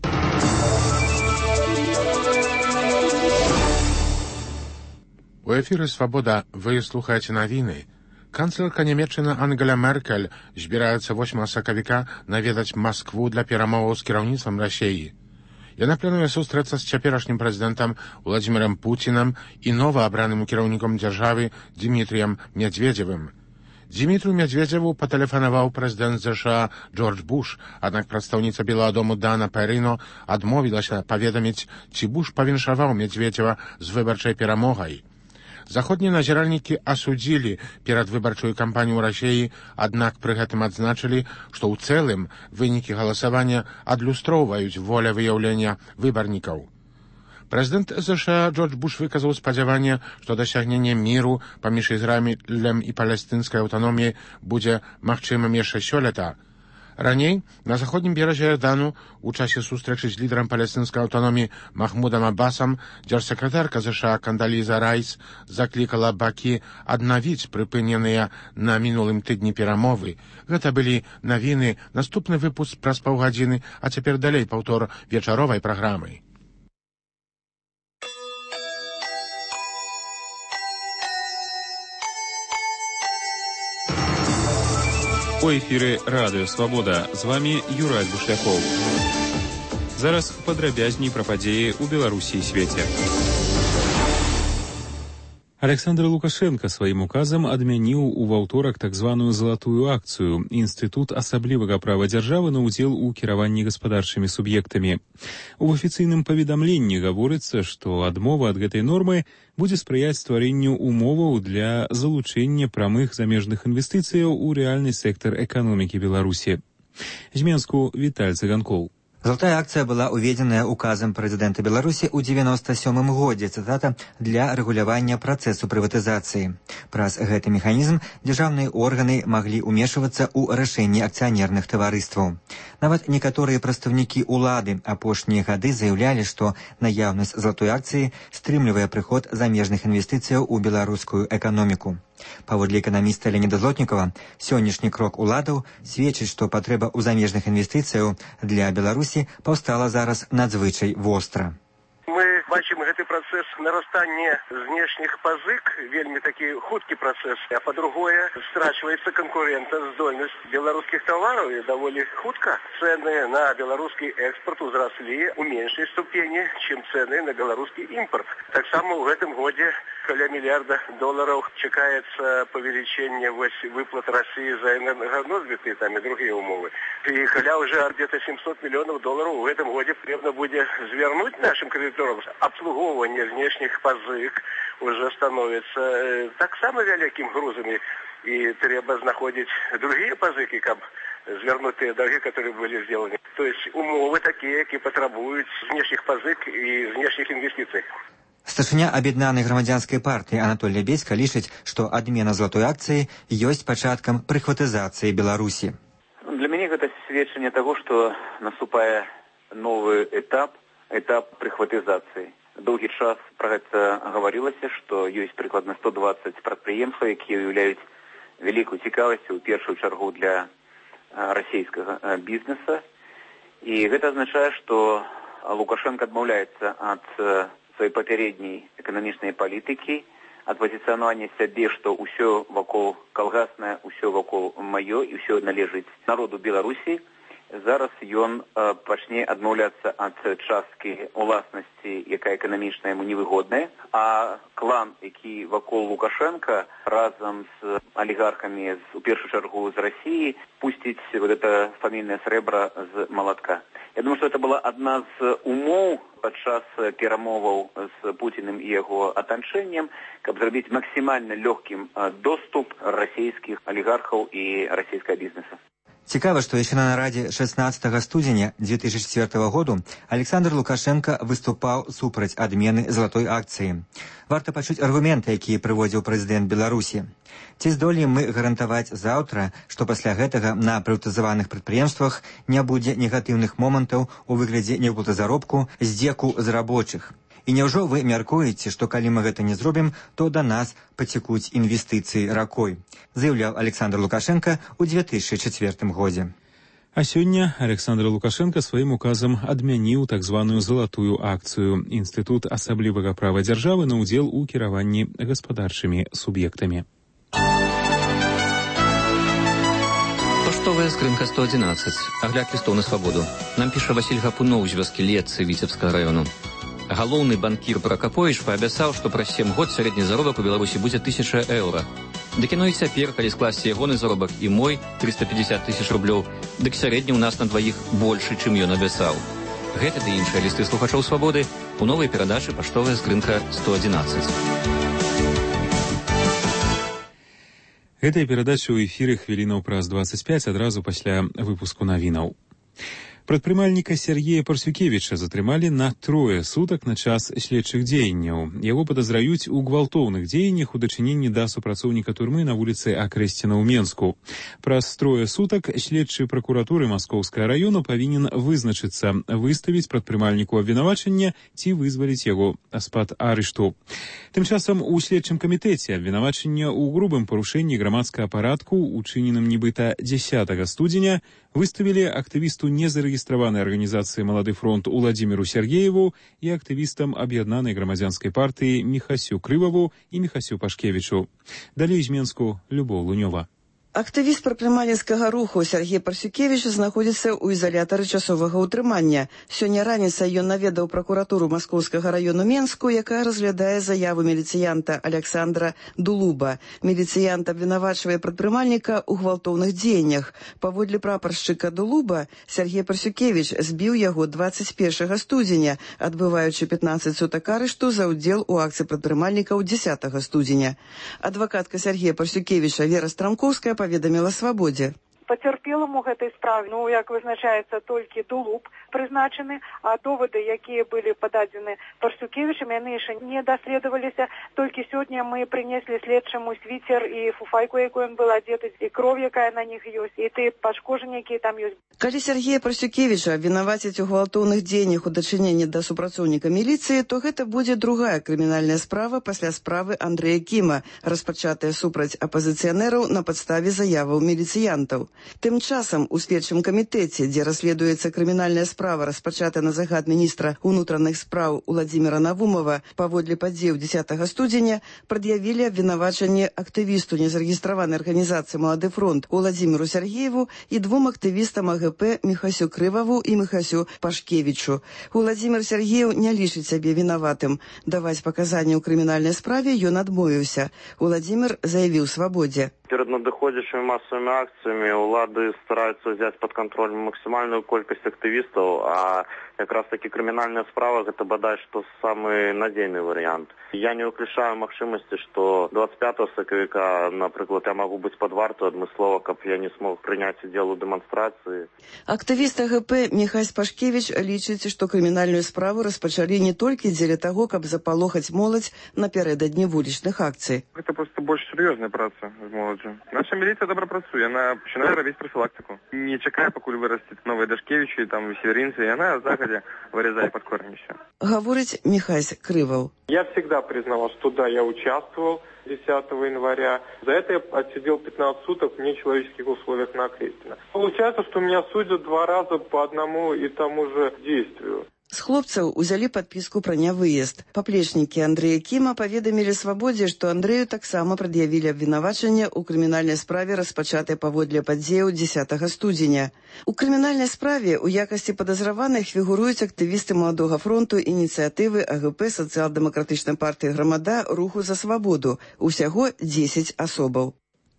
У эфіры «Свабода» вы слухаеце навіны. Канцлерка Нямецчыны Ангела Меркель збіраецца восьмага сакавіка наведаць Маскву для перамоваў з кіраўніцтвам Расіі. Яна плануе сустрэцца з цяперашнім прэзідэнтам Владзімірам Пуцінам і новаабраным кіраўніком дзяржавы Дзімітрыем Медведзевым. Дзімітру Медведзеву патэлефанаваў прэзідэнт ЗША Джордж Буш, аднак прадстаўніца Белага дому Дана Періно адмовілася паведаміць, ці Буш павіншаваў Медведзева з выбарчай перамогай. Заходнія назіральнікі асудзілі перадвыбарчую кампанію Расіі, аднак пры гэтым адзначылі, што ў цэлым вынікі галасавання адлюстроўваюць волевыяўлення выбарнікаў. Прэзідэнт ЗША Джордж Буш выказаў спадзяванне, што дасягненне міру паміж Ізраілем і палестынскай аўтаноміяй будзе магчымым яшчэ сёлета. Раней на заходнім беразе Ярдану у часе сустрэчы з лідарам палестынскай аўтаноміі Махмудам Аббасам дзяржсакратарка ЗША Кандаліза Райс заклікала бакі аднавіць прыпыненыя на мінулым тыдні перамовы. Гэта былі навіны, наступны выпуск праз паўгадзіны, а цяпер далей паўтор вечаровай праграмы. У эфіры радыё «Свабода». З вамі Юрай Бушлякоў. Зараз падрабязней пра падзеі ў Беларусі і свеце. Александр Лукашенко сваім указам адмяніў у ваўторак так званую залатую акцыю інстытут асаблівага права дзяржавы на ўдзел у кіраванні гаспадарчымі суб'ектамі. У афіцыйным паведамленні гаворыцца, што адмова ад гэтай нормы будзе спрыяць стварэнню умоваў для залучэння прамых замежных інвестыцыяў у рэальны сектар эканомікі Беларусі. З Менску Віталь Цыганкоў. Золотая акция была уведзеная указом прэзідэнта Беларусі ў девяносто сёмым годзе, цытата, для рэгулявання працэсу прыватызацыі. Праз гэты механізм дзяржаўныя органы маглі ўмешвацца ў рашэнні акцыянерных таварыстваў. Нават некаторыя прадстаўнікі ўлады апошнія гады заяўлялі, што наяўнасць залатой акцыі стрымлівае прыход замежных інвестыцыяў у беларускую эканоміку. Паводле эканаміста Леоніда Злотнікова, сённяшні крок уладаў сведчыць, што патрэба ў замежных інвестыцыяў для Беларусі паўстала зараз надзвычай востра. Мы бачым гэты працэс нарастання знешніх пазык, вельмі такі хуткі працэс, а па-другое, страчваецца канкурэнтаздольнасць беларускіх тавараў і даволі хутка. Цэны на беларускі экспорт узраслі ў меншай ступені, чым цэны на беларускі імпорт. Таксама ў гэтым годзе каля мільярда долараў чакаецца павелічэнне выплат Расіі за энерганосбыты там і другія умовы. І каля ўжо где-то семьсот мільёнаў долараў у гэтым годзе патрэбна будзе звярнуць нашим крэдыторам. Обслуговывание внешних пазык уже становится э, так само вялікім грузамі, і трэба знаходзіць другие пазыки, каб звярнуць тыя долги, которые были сделаны. То есть умовы такие, які патрабуюць знешних пазык і знешних інвестыцый. Старшыня аб'яднанай грамадзянскай партыі Анатолій Бецька лічыць, што адмена залатой акцыі ёсць пачаткам прыхватызацыі Беларусі. Для мяне гэта сведчанне таго, што наступае новы этап, этап прыхватызацыі. Доўгі час пра гэта гаварылася, што ёсць прыкладна сто дваццаць прадпрыемстваў, якія ўяўляюць вялікую цікавасць у першую чаргу для расійскага бізнеса. І гэта азначае, што Лукашенко адмаўляецца ад сваёй папярэдняй эканамічнай палітыкі, ад пазіцыянавання сябе, што ўсё вакол калгаснае, ўсё вакол маё і ўсё належыць народу Беларусі. Зараз ён э, пачне адмаўляцца ад часткі уласнасці, якая эканамічна яму невыгодная, а клан, які вакол Лукашенка разам з алігархамі, з, у першую чаргу з Расіі, пусціць вот это фамільнае срэбра з малатка. Я думаю, што это была адна з умоў падчас перамоваў з Пуціным і яго атачэннем, каб зрабіць максімальна лёгкім доступ расійскіх алігархаў і расійскага бізнеса. Цікава, што яшчэ на нарадзе шэснаццатага студзеня две тысячи четвёртого году Александр Лукашенко выступаў супраць адмены залатой акцыі. Варта пачуць аргументы, якія прыводзіў прэзідэнт Беларусі. Ці здолеем мы гарантаваць заўтра, што пасля гэтага на прыватызаваных прадпрыемствах не будзе негатыўных момантаў у выглядзе невыплаты заробку, здзеку з рабочых? І няўжо вы мяркуеце, што калі мы гэта не зробім, то да нас пацекуць інвестыцыі ракой, заяўляў Александр Лукашенко ў две тысячи четвёртым годзе. А сёння Александр Лукашенко сваім указам адмяніў так званую залатую акцыю Інстытут асаблівага права дзяржавы на ўдзел у кіраванні гаспадарчымі суб'ектамі. Паштовая скрынка сто одиннадцать. Агляд лістоў на свабоду. Нам піша Васіль Гапуноў з вёскі Летцы Віцебскага раёну. Галоўны банкір Пракаповіч паабяцаў, што праз сем год сярэдні заробак у Беларусі будзе тысяча еўра. Дык яно і цяпер, калі скласці ягоны заробак і мой триста пятьдесят тысяч рублёў, дык сярэдні ў нас на дваіх большы, чым ён абяцаў. Гэта ды іншыя лісты слухачоў свабоды у новай перадачы «Паштовая скрынка сто одиннадцать». Гэтая перадача ў эфіры хвілінаў праз двадцать пять адразу пасля выпуску навінаў. Прадпрымальніка Сергея Парсюкевіча затрымалі на трое сутак на час следчых дзеянняў. Яго падазраюць у гвалтоўных дзеяннях у дачыненні да супрацоўніка турмы на вуліцы Акрэсціна ў Менску. Праз трое сутак следчы пракуратуры Маскоўскага раёну павінен вызначыцца, выставіць прадпрымальніку абвінавачанне ці вызваліць яго з-пад арышту. Тым часам у следчым камітэце абвінавачання ў грубым парушэнні грамадскага парадку, учыненым нібыта дзесятага студзеня, выставілі актывісту незарэгістраванай арганізацыі «Малады фронт» Уладзіміру Сергееву і актывістам аб'яднанай грамадзянскай партыі Міхасю Крываву і Міхасю Пашкевічу. Далей з Менску Любоў Лунёва. Актывіст прадпрымальніцкага руху Сергей Парсюкевіч знаходзіцца ў ізалятары часовага ўтрымання. Сёння раніцай ён наведаў пракуратуру Маскоўскага раёну Менску, якая разглядае заяву міліцыянта Александра Дулуба. Міліцыянт абвінавачвае прадпрымальніка ў гвалтоўных дзеяннях. Паводле прапаршчыка Дулуба, Сергей Парсюкевіч збіў яго двадцать першага студзеня, адбываючы пятнадцать сутак арышту за ўдзел у акцыі прадпрымальнікаў дзесятага студзеня. Адвакатка Сергея Парсюкевіча Вера Страмкоўская поведомила «Свободе». Потерпевший пацярпелым у гэтай справе, ну, як вызначаецца, толькі тулуп прызначаны, а довады, якія былі пададзены Парсюкевічам, яны яшчэ не даследаваліся. Толькі сёння мы прынеслі следчаму свіцер і фуфайку, якую ён был адзеты, і кроў, якая на них ёсць, і тыя пашкоджанні, якія там ёсць. Калі Сергея Парсюкевіча абвінаваціць у гвалтоўных дзеяннях у дачыненні да супрацоўніка міліцыі, то гэта будзе другая крымінальная справа пасля справы Андрэя Кіма, распачатая супраць апазіцыянераў на падставе заяваў міліцыянтаў. Тым часам у следчым камітэце, дзе расследуецца крымінальная справа, распачатая на загад міністра ўнутраных спраў Уладзіміра Навумова, паводле падзеяў дзесятага студзеня прад'явілі абвінавачанне актывісту незарэгістраванай арганізацыі «Малады фронт» Уладзіміру Сергееву і двум актывістам АГП Міхасю Крываву і Міхасю Пашкевічу. Уладзімір Сергеев не лічыць сябе вінаватым. Даваць паказанні ў крымінальнай справе ён адмовіўся. Уладзімір заявіў свабодзе. Перед надыходзячымі масавымі акцыямі ўлады стараюцца ўзяць пад кантроль максімальную колькасць актывістаў, а якраз такі крымінальная справа гэта бадай што самы надзейны варыянт. Я не выключаю магчымасці, што двадцать пятого сакавіка, напрыклад, я магу быць пад варту адмыслова, каб я не смог прыняць удзел у дэманстрацыі. Актывіст АГП Міхась Пашкевіч лічыць, што крымінальную справу распачалі не толькі дзеля таго, каб запалохаць моладзь напярэдадні вулічных акцый. Гэта проста больш сур'ёзная праца з моладзю. Наша міліцыя добра працуе, яна пачынае рабіць прафілактыку. Не чакае, пакуль вырасціць новыя Дашкевічы, там северинцы, яна загадзя вырезае пад корень усё. Говорить Михась Крывов. Я всегда признавал, что да, я участвовал десятого января. За это я отсидел пятнадцать суток в нечеловеческих условиях на Крестина. Получается, что меня судят два раза по одному и тому же действию. З хлопцаў узялі падпіску пра нявыезд. Паплечнікі Андрэя Кіма паведамілі свабодзе, што Андрэю таксама прад'явілі абвінавачанне ў крымінальнай справе, распачатай паводле падзеяў дзесятага студзеня. У крымінальнай справе ў якасці падазраваных фігуруюць актывісты Маладога фронту, ініцыятывы АГП, сацыял-дэмакратычнай партыі «Грамада», Руху за свабоду. Усяго дзесяць асобаў.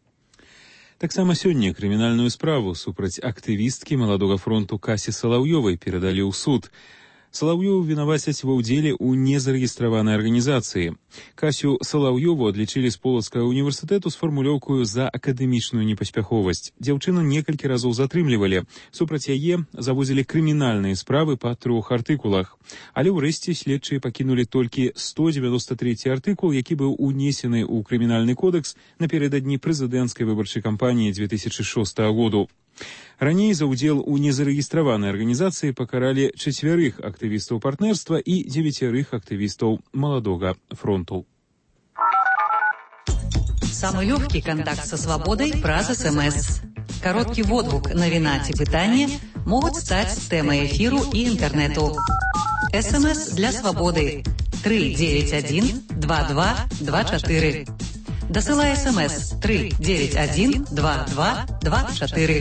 Таксама сёння крымінальную справу супраць актывісткі Маладога фронту Касі Салаўёвай перадалі ў суд. Салаўёву вінавацяць ва ўдзеле ў незарэгістраванай арганізацыі. Касю Салаўёву адлічылі з Полацкага універсітэту з фармулёўкаю за акадэмічную непаспяховасць. Дзяўчыну некалькі разоў затрымлівалі. Супраць яе завозілі крымінальныя справы па трох артыкулах. Але ўрэшце следчыя пакінулі толькі сто дзевяносто трэці артыкул, які быў унесены ў крымінальны кодэкс напярэдадні прэзідэнцкай выбарчай кампаніі две тысячи шостага году. Раней за ўдзел у незарэгістраванай арганізацыі пакаралі чацвярых актывістаў партнерства і дзевяцярых актывістаў Маладога фронту. Самый легкий контакт со свободой праз СМС. Короткий водгук, навіна ці пытанне могуць стаць тэмай эфіру і інтэрнэту. СМС для свободы три девять один два два два четыре. Дасылай СМС три девять один два два два четыре.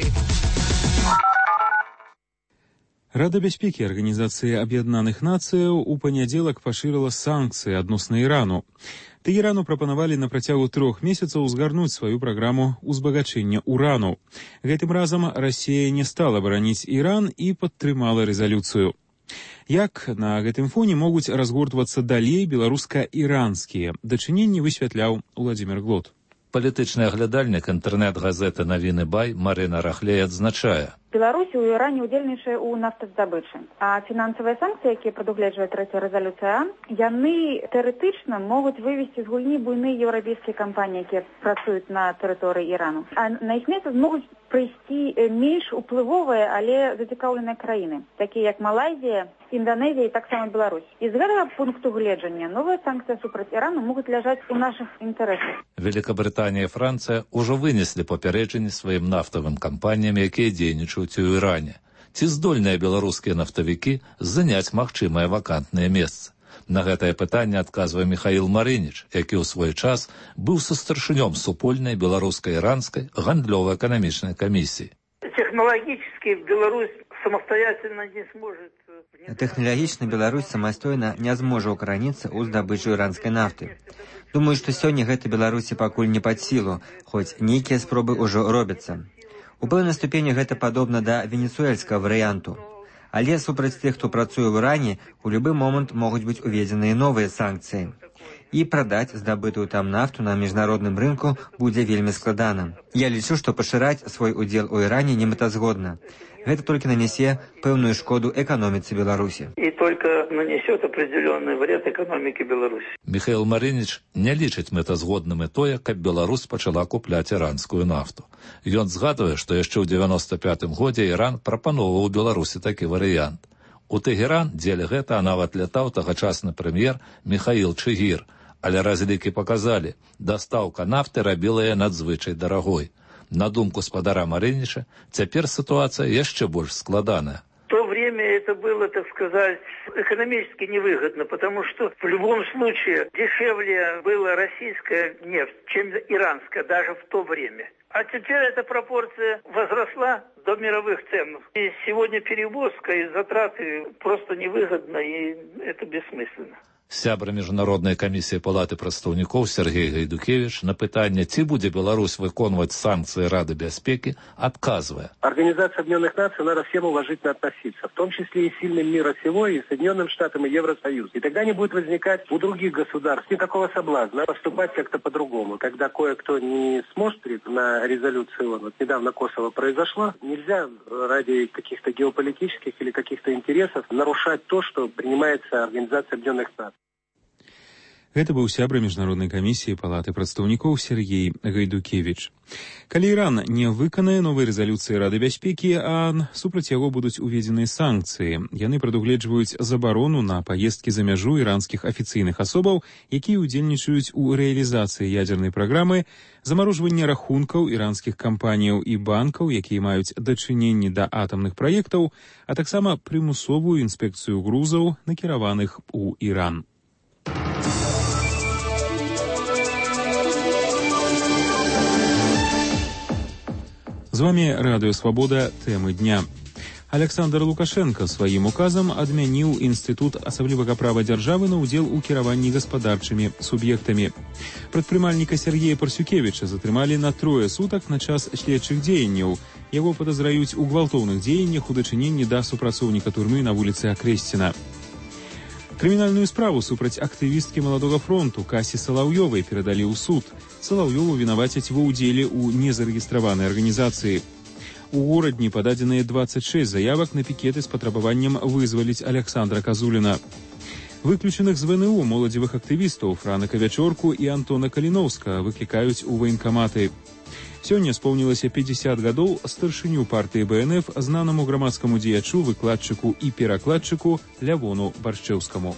Рада бяспекі Арганізацыі Аб'яднаных Нацыяў у панядзелак пашырыла санкцыі адносна Ірану. Тэгерану прапанавалі на працягу трох месяцаў узгарнуць сваю праграму узбагачэння урану. Гэтым разам Расія не стала бараніць Іран і падтрымала рэзалюцыю. Як на гэтым фоне могуць разгортвацца далей беларуска-іранскія дачыненні, высвятляў Уладзімір Глот. Палітычны аглядальнік інтэрнэт-газеты «Навіны Бай» Марына Рахлей адзначае. Беларусь у Іране удзельнічае ў нафтаздабычы, а фінансавыя санкцыі, якія прадугледжвае трэцяя рэзалюцыя, яны тэарэтычна могуць вывесці з гульні буйныя еўрапейскія кампаніі, якія працуюць на тэрыторыі Ірану. А на іх месца змогуць прыйсці менш уплывовыя, але зацікаўленыя краіны, такія як Малайзія, Індонезія і таксама Беларусь. І з гэтага пункту гледжання новыя санкцыі супраць Ірану могуць ляжаць у нашых інтарэсах. Великабрытанія і Францыя ўжо вынеслі папярэджанні сваім нафтавым кампаніям, якія дзейнічаюць у Іране. Ці здольныя беларускія нафтавікі заняць магчымае вакантнае месца? На гэтае пытанне адказвае Михаил Марыніч, які ў свой час быў састаршынём супольнай беларуска-іранскай гандлёва-эканамічнай камісіі. Технологически Беларусь самостоятельно не сможет. Тэхналагічна Беларусь самастойна не зможа ўкараніцца ў здабычу іранскай нафты. Думаю, што сёння гэта Беларусі пакуль не пад сілу, хоць нейкія спробы ўжо робяцца. У пэўнай ступені гэта падобна да венесуэльскага варыянту. Але супраць тых, хто працуе ў Іране, у любы момант могуць быць уведзеныя новыя санкцыі. і прадаць здабытую там нафту на міжнародным рынку будзе вельмі складана. Я лічу, што пашыраць свой удзел у Іране немэтазгодна. Гэта толькі нанесе пэўную шкоду эканоміцы Беларусі. И только нанесет определенный вред экономике Беларуси. Михаил Маринич не лічыць мэтазгодным і тое, каб Беларусь пачала купляць іранскую нафту. Ён згадвае, што яшчэ ў девяносто пятым годзе Іран прапаноўваў Беларусі такі варыянт. У Тэгеран дзеля гэта нават лятаў тагачасны прэм'ер Михаил Чыгір, але разлікі паказалі, дастаўка нафты рабіла яе надзвычай дарагой. На думку спадара Марыніча, цяпер ситуация яшчэ больш складаная. В то время это было, так сказать, экономически невыгодно, потому что в любом случае дешевле была российская нефть, чем иранская, даже в то время. А теперь эта пропорция возросла до мировых цен. И сегодня перевозка и затраты просто невыгодно, и это бессмысленно. Сябра міжнароднай камісіі палаты прадстаўнікоў Сергей Гайдукевич на пытанне, ці будзе Беларусь выконваць санкции Рады бяспекі, отказывая. Организация Объединенных Наций надо всем уважительно относиться, в том числе и сильным мира сего, и Соединенным Штатам, и Евросоюз. И тогда не будет возникать у других государств никакого соблазна поступать как-то по-другому. Когда кое-кто не смотрит на резолюцию ООН, вот недавно Косово произошло, нельзя ради каких-то геополитических или каких-то интересов нарушать то, что принимается Организацией Объединенных Наций. Гэта быў сябра міжнароднай камісіі палаты прадстаўнікоў Сергей Гайдукевич. Калі Іран не выканае новай рэзалюцыі Рады бяспекі, а супраць яго будуць уведзеныя санкцыі, яны прадугледжваюць забарону на паездкі за мяжу іранскіх афіцыйных асобаў, якія ўдзельнічаюць у рэалізацыі ядзернай праграмы, замарожванне рахункаў іранскіх кампаніяў і банкаў, якія маюць дачыненні да атамных праектаў, а таксама прымусовую інспекцыю грузаў, накіраваных у Іран. З вами Радыё Свабода, тэмы дня. Александр Лукашенко сваім указам адмяніў інстытут асаблівага права дзяржавы на ўдзел у кіраванні гаспадарчымі суб'ектамі. Прадпрымальніка Сергея Парсюкевіча затрымалі на трое сутак на час следчых дзеянняў. Яго падазраюць у гвалтоўных дзеяннях у дачыненні да супрацоўніка турмы на вуліцы Акрэсціна. Крымінальную справу супраць актывісткі Маладога фронту Касі Салаўёвай перадалі ў суд. Салаўёву вінавацяць ва ўдзеле ў незарэгістраванай арганізацыі. У горадні пададзеныя двадцать шесть заявак на пікеты з патрабаваннем вызваліць Александра Казуліна. Выключаных з ВНУ моладзевых актывістаў Франака Вячорку і Антона Каліноўска выклікаюць у ваенкаматы. Сёння споўнілася пятьдесят гадоў старшыню партыі БНФ знанаму грамадскаму дзеячу, выкладчыку і перакладчыку Лявону Баршчэўскаму.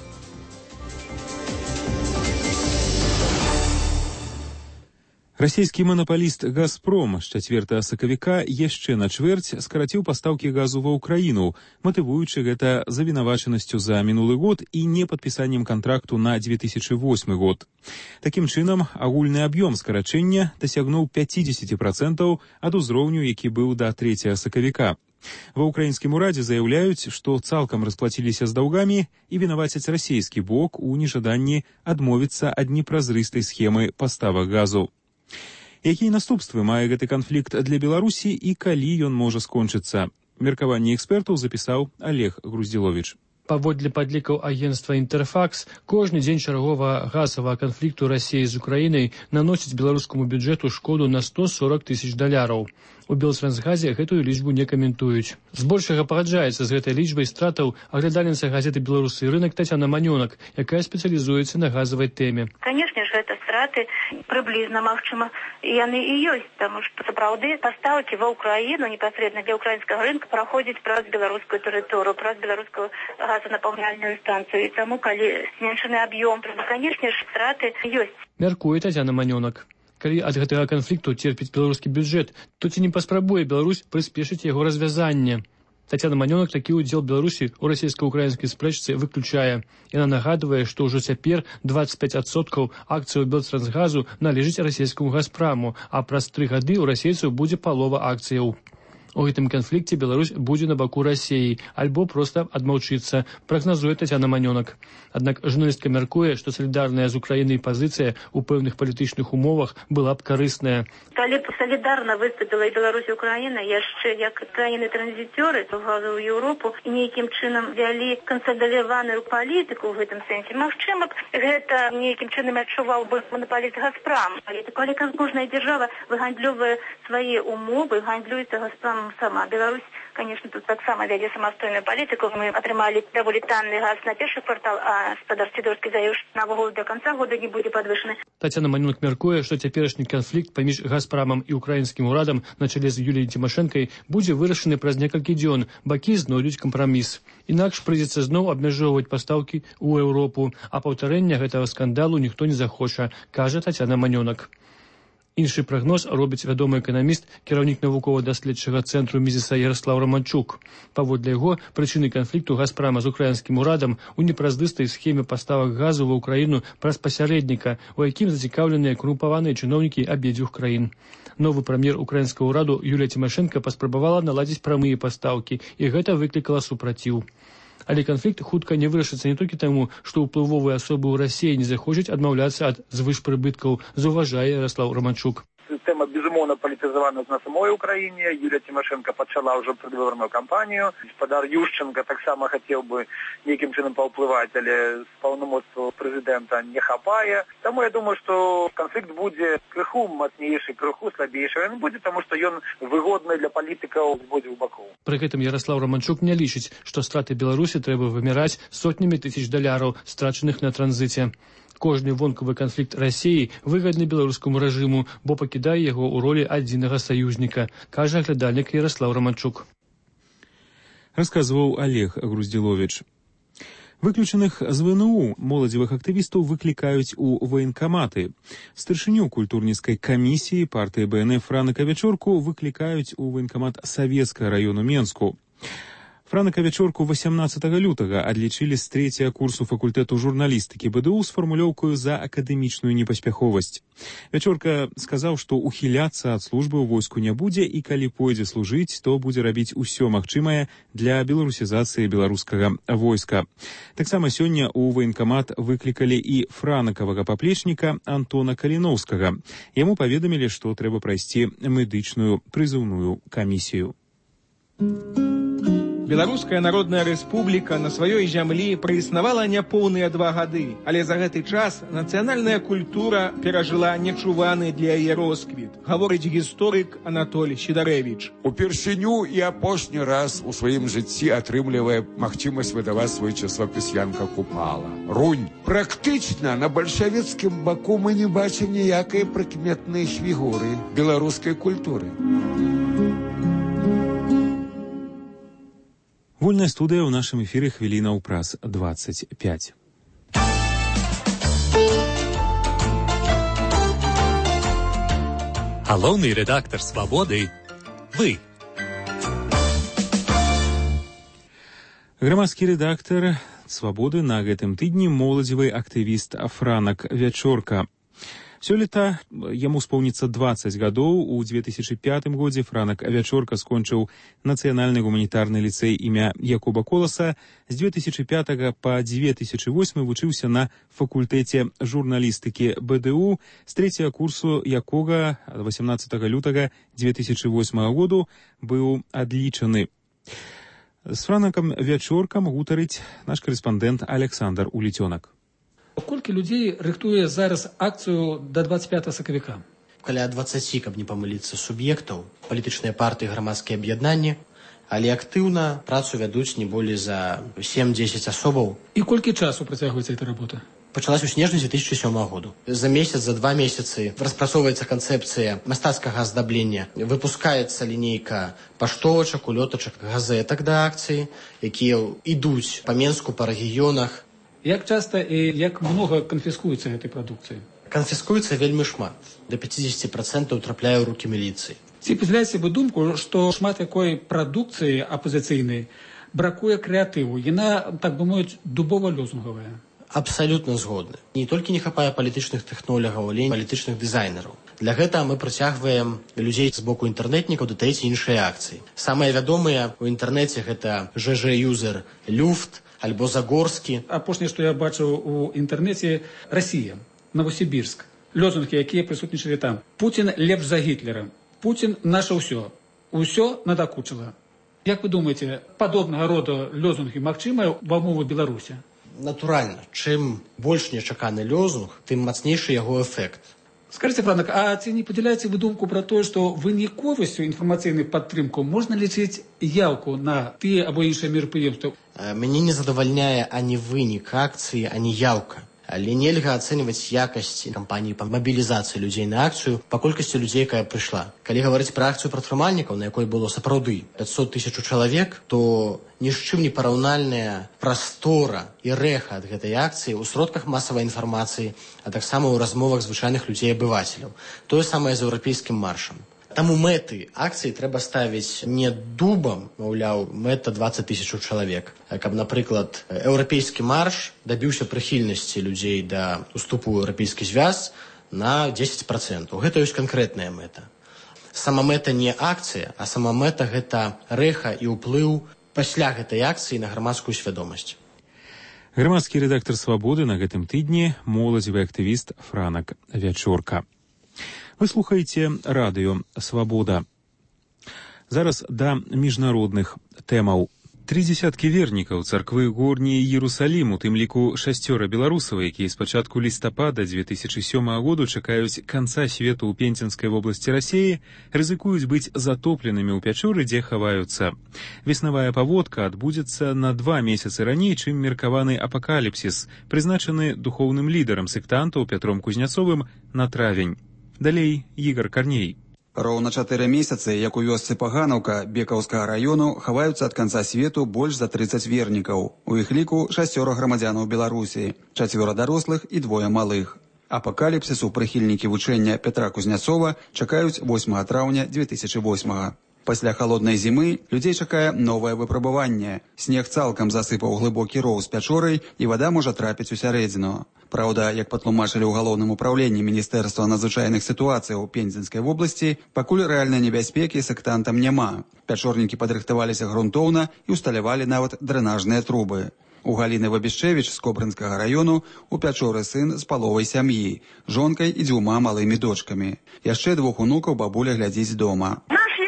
Расійскі манапаліст «Газпром» з чацвёртага сакавіка яшчэ на чвэрць скараціў пастаўкі газу ва ўкраіну, матывуючы гэта завінавачанасцю за мінулы год і непадпісаннем кантракту на две тысячи восьмы год. Такім чынам, агульны аб'ём скарачэння дасягнуў пятьдесят процентов ад узроўню, які быў да трэцяга сакавіка. Ва ўкраінскім урадзе заяўляюць, што цалкам расплаціліся з даўгамі і вінавацяць расійскі бок у нежаданні адмовіцца ад непразрыстай схемы паставак газу. Якія наступствы мае гэты канфлікт для Беларусі і калі ён можа скончыцца? Меркаванне экспертаў запісаў Олег Груздзіловіч. Паводле падлікаў агенцтва «Інтэрфакс», кожны дзень чарговага газавага канфлікту Расіі з Украінай наносіць беларускаму бюджэту шкоду на сто сорок тысяч даляраў. У Белтрансгазе гэтую лічбу не каментуюць. Збольшага пагаджаецца з гэтай лічбай стратаў аглядальніца газеты «Беларусы і рынок» Тацяна Манёнак, якая спецыялізуецца на газавай тэме. Канешне ж, гэта страты прыблізна, магчыма, яны і ёсць, таму што сапраўды пастаўкі ва ўкраіну непасрэдна для украінскага рынка праходзяць праз беларускую тэрыторыю, праз беларускую газанапаўняльную станцыю. І таму, калі зменшаны аб'ём, то, канешне ж, страты ёсць. Мяркуе Тацяна Манёнак. Калі ад гэтага канфлікту церпіць беларускі бюджэт, то ці не паспрабуе Беларусь прыспешыць яго развязанне? Тацяна Манёнак такі ўдзел Беларусі ў расійска-украінскай спрэчцы выключае. Яна нагадвае, што ўжо цяпер двадцать пять адсоткаў акцыяў Белтрансгазу належыць расійскаму «Газпраму», а праз тры гады ў расейцаў будзе палова акцыяў. У гэтым канфлікце Беларусь будзе на баку Расіі альбо проста адмаўчыцца, прагназуе Тацяна Манёнак. Аднак журналістка мяркуе, што салідарная з Украінай пазіцыя ў пэўных палітычных умовах была б карысная. Калі б салідарна выступіла і Беларусь і Украіна яшчэ як краіны-транзіцёры в газовую Еўропу і нейкім чынам вялі кансалідаваную палітыку ў гэтым сэнсе, магчыма б гэта нейкім чынам адчуваў бы монополіст Газпром. Але калі кожная дзяржава выгандлёвае свае умовы, гандлюецца Газпром сама. Беларусь, конечно, тут таксама вядзе самастойную палітыку. Мы атрымалі даволі танны газ на першы квартал, а спадарчы дорскі заявіў, што навогул да канца года не будзе падвышаны. Тацяна Манёнак мяркуе, што цяперашні канфлікт паміж Газпрамам і украінскім урадам на чале з Юліяй Цімашэнкай будзе вырашаны праз некалькі дзён. Бакі знойдуць кампраміс. Інакш прыйдзецца зноў абмяжоўваць пастаўкі ў Еўропу, а паўтарэння гэтага скандалу ніхто не захоча, кажа Тацяна Манёнак. Іншы прагноз робіць вядомы эканаміст, кіраўнік навукова-даследчага цэнтру Мізіса Яраслаў Раманчук. Паводле яго, прычыны канфлікту Газпрама з украінскім урадам у непраздыстай схеме паставак газу ва ўкраіну праз пасярэдніка, у якім зацікаўленыя карумпаваныя чыноўнікі абедзвюх краін. Новы прэм'ер украінскага ўраду Юлія Цімашэнка паспрабавала наладзіць прамыя пастаўкі, і гэта выклікала супраціў. Але канфлікт хутка не вырашыцца не толькі таму, што ўплывовыя асобы ў Расіі не захочуць адмаўляцца ад звышпрыбыткаў, заўважае Яраслаў Раманчук. Тэма, безумоўна, палітызавана на самой Украіне. Юлія Цімашэнка пачала ўжо прадвыбарную кампанію. Гаспадар Ющенка таксама хацеў бы нейкім чынам паўплываць, але з паўнамоцтва прэзідэнта не хапае. Таму я думаю, што канфлікт будзе крыху мацнейшы, крыху слабейшы. Ён будзе, таму што ён выгодны для палітыкаў з абодвух бакоў. Пры гэтым Яраслаў Раманчук не лічыць, што страты Беларусі трэба вымяраць сотнямі тысяч даляраў, страчаных на транзіце. Кожны вонкавы канфлікт Расіі выгадны беларускаму рэжыму, бо пакідае яго ў ролі адзінага саюзніка, кажа глядальнік Яраслаў Раманчук. Расказваў Олег Груздзіловіч. Выключаных з ВНУ моладзевых актывістаў выклікаюць у ваенкаматы. Старшыню культурніцкай камісіі партыі БНФ Франыка Вячорку выклікаюць у ваенкамат Савецкага раёну Менску. Франыка Вячорку восемнадцатага лютага адлічылі з трэцяга курсу факультэту журналістыкі БДУ з фармулёўкаю за акадэмічную непаспяховасць. Вячорка сказаў, што ухіляцца ад службы ў войску не будзе і калі пойдзе служыць, то будзе рабіць усё магчымае для беларусізацыі беларускага войска. Таксама сёння ў ваенкамат выклікалі і франыкавага паплечніка Антона Каліноўскага. Яму паведамілі, што трэба прайсці медычную прызыўную камісію. Беларуская народная рэспубліка на сваёй зямлі праіснавала няпоўныя два гады, але за гэты час нацыянальная культура перажыла нечуваны для яе росквіт, гаворыць гісторык Анатоль Сідарэвіч. Упершыню і апошні раз у сваім жыцці атрымлівае магчымасць выдаваць свой часопіс Янка Купала. Рунь. Практычна на бальшавіцкім баку мы не бачым ніякай прыкметнай фігуры беларускай культуры. Вольная студыя ў нашым эфіры хвілінаў праз дваццаць пяць. Галоўны рэдактар «Свабоды» – вы. Грамадскі рэдактар «Свабоды» на гэтым тыдні моладзевы актывіст Франак Вячорка. Сёлета яму споўніцца дваццаць гадоў. У две тысячы пятым годзе Франак Вячорка скончыў нацыянальны гуманітарны ліцэй імя Якуба Коласа. З две тысячы пятага па две тысячы восьмы вучыўся на факультэце журналістыкі БДУ, з трэцяга курсу якога восемнадцатага лютага две тысячы восьмага году быў адлічаны. З Франакам Вячоркам гутарыць наш карэспандэнт Александр Уліцёнак. Колькі людзей рыхтуе зараз акцыю да дваццаць пятага сакавіка? Каля дваццаці, каб не памыліцца, суб'ектаў, палітычныя партыі, грамадскія аб'яднанні, але актыўна працу вядуць не болей за сем-дзесяць асобаў. І колькі часу працягваецца эта работа? Пачалась у снежні две тысячы сёмага году. За месяц, за два месяцы распрацоўваецца канцэпцыя мастацкага аздаблення, выпускаецца лінейка паштовачак, улётачак, газетак да акцыі, якія ідуць па Менску, па рэгіёнах. Як часта і як многа канфіскуецца гэтай прадукцыі? Канфіскуецца вельмі шмат. Да пяцьдзесят працэнтаў трапляе ў рукі міліцыі. Ці падзяляеце вы думку, што шмат якой прадукцыі апазіцыйнай бракуе крэатыву? Яна, так бы мовіць, дубова-лёзунгавая. Абсолютно згодны. Не толькі не хапае палітычных тэхнолягаў, але і палітычных дызайнераў. Для гэтага мы прыцягваем людзей з боку інтэрнэтнікаў да трэці іншыя акцыі. Самыя вядомыя ў інтэрнэце гэта жэ жэ-юзер Люфт альбо Загорскі. Апошняе, што я бачыў у інтэрнэце, Расія, Новосібірск. Лозунгі, якія прысутнічалі там. Пуцін лепш за Гітлера. Пуцін наша ўсё. Усё надакучыла. Як вы думаеце, падобнага роду лозунгі магчымыя ва ўмовах Беларусі? Натуральна. Чым больш нечаканы лозунг, тым мацнейшы яго эфект. Скажите, Франак, а ці не падзяляеце вы думку пра тое, што выніковасцю інфармацыйнай падтрымку можна лічыць яўку на тыя або іншыя мерапрыемствы? Мяне не задавальняе ані вынік акцыі, ані яўка. Але нельга ацэньваць якасць кампаніі па мабілізацыі людзей на акцыю па колькасці людзей, якая прыйшла. Калі гаварыць пра акцыю прадпрымальнікаў, на якой было сапраўды пятьсот тысяч чалавек, то ні з чым не параўнальная прастора і рэха ад гэтай акцыі ў сродках масавай інфармацыі, а таксама ў размовах звычайных людзей-абывацеляў. Тое самае з еўрапейскім маршам. Таму мэты акцыі трэба ставіць не дубам, маўляў, мэта двадцать тысяч чалавек. Каб, напрыклад, еўрапейскі марш дабіўся прыхільнасці людзей да уступу ў еўрапейскі звяз на дзесяць процентаў. Гэта ёсць канкрэтная мэта. Сама мэта не акцыя, а сама мэта гэта рэха і ўплыў пасля гэтай акцыі на грамадскую свядомасць. Грамадскі рэдактар «Свабоды» на гэтым тыдні моладзевы актывіст Франак Вячорка. Вы слухаеце радыё «Свабода». Зараз да міжнародных тэмаў. Тры дзесяткі вернікаў царквы горні Іерусалім, у тым ліку шасцёра беларусаў, якія з пачатку лістапада две тысячы сёмага году чакаюць канца свету ў Пензенскай вобласці Расіі, рызыкуюць быць затопленымі ў пячоры, дзе хаваюцца. Веснавая паводка адбудзецца на два месяцы раней, чым меркаваны апакаліпсіс, прызначаны духоўным лідарам сектантаў Пятром Кузняцовым на травень. Далей Ігар Карней. Роўна чатыры месяцы, як у вёсцы Паганаўка Бекаўскага раёну, хаваюцца ад канца свету больш за трыццаць вернікаў. У іх ліку шасцёра грамадзянаў Беларусі, чацвёра дарослых і двое малых. Апакаліпсісу прыхільнікі вучэння Пятра Кузняцова чакаюць восьмага траўня две тысячы восьмага. Пасля халоднай зімы людзей чакае новае выпрабаванне. Снег цалкам засыпаў глыбокі роў з пячорай, і вада можа трапіць усярэдзіну. Праўда, як патлумачылі ў галоўным управленні Міністэрства надзвычайных сітуацыяў Пензенскай вобласці, пакуль рэальнай небяспекі сектантам няма. Пячорнікі падрыхтаваліся грунтоўна і ўсталявалі нават дрэнажныя трубы. У Галіны Вабішчэвіч з Кобрынскага раёну у пячоры сын з паловай сям'і, жонкай і дзвюма малымі дочкамі. Яшчэ двух унукаў бабуля глядзіць дома.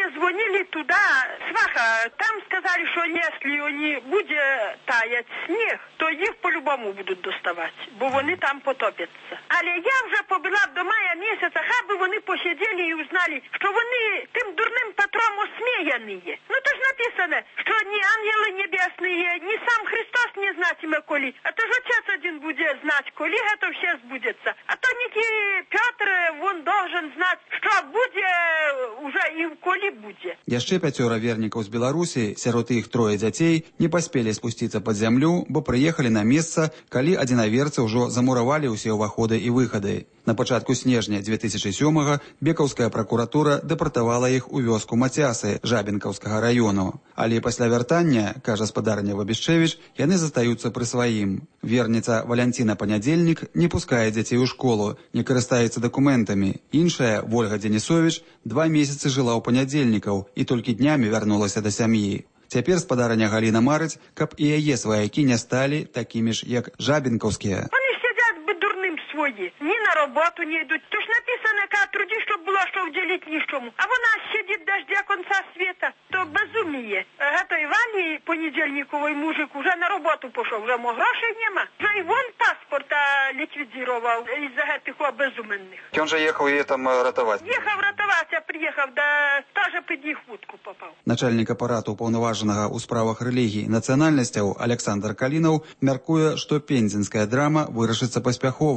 Там сказали, что если не будет таять снег, то их по-любому будут доставать, бо вони там потопяться. Але я вже побила до мая місяця, хай би вони посиділи і узнали, що вони тим дурним Петром осміяні. Ну то ж написано, що ні ангели небесні, ні сам Христос не знатиме коли, а то ж Отець один буде знати, коли это все збудеться. А то ніки Петр, він должен знати, що буде уже і коли буде. Яшчэ пяцёра вернікаў з Беларусі, сярод іх трое дзяцей, не паспелі спусціцца пад зямлю, бо прыехалі на месца, калі адзінаверцы ўжо замуравалі ўсе ўваходы і выхады. На пачатку снежня две тысячы сёмага Бекаўская пракуратура дэпартавала іх у вёску Мацясы Жабінкаўскага раёну. Але пасля вяртання, кажа спадарня Вабішчэвіч, яны застаюцца пры сваім. Верніца Валянціна Панядзельнік не пускае дзяцей у школу, не карыстаецца дакументамі. Іншая, Вольга Денісовіч, два месяцы жыла ў панядзельнікаў і толькі днямі вярнулася да сям'і. Цяпер спадарня Галіна марыць, каб і яе сваякі не сталі такімі ж, як жабінкаўскія. Свої. Ні на роботу не йдуть. Тож написано, яка труді, щоб було, що вділити нічому. А вона сидить дождя конца світа. То безуміє. Гето Івані, понедільниковий мужик, уже на роботу пішов. Вже мо грошей нема. Вже і вон паспорта ліквідував із-за гетих обезуменних. Він же їхав її там рятувати? Їхав рятувати, а приїхав, да теж під їх вудку попав. Начальник апарату уповноваженого у справах рэлігій і нацыянальнасцяў Александр Калінаў мяркуе, што пензенская драма вырашыцца паспяхова.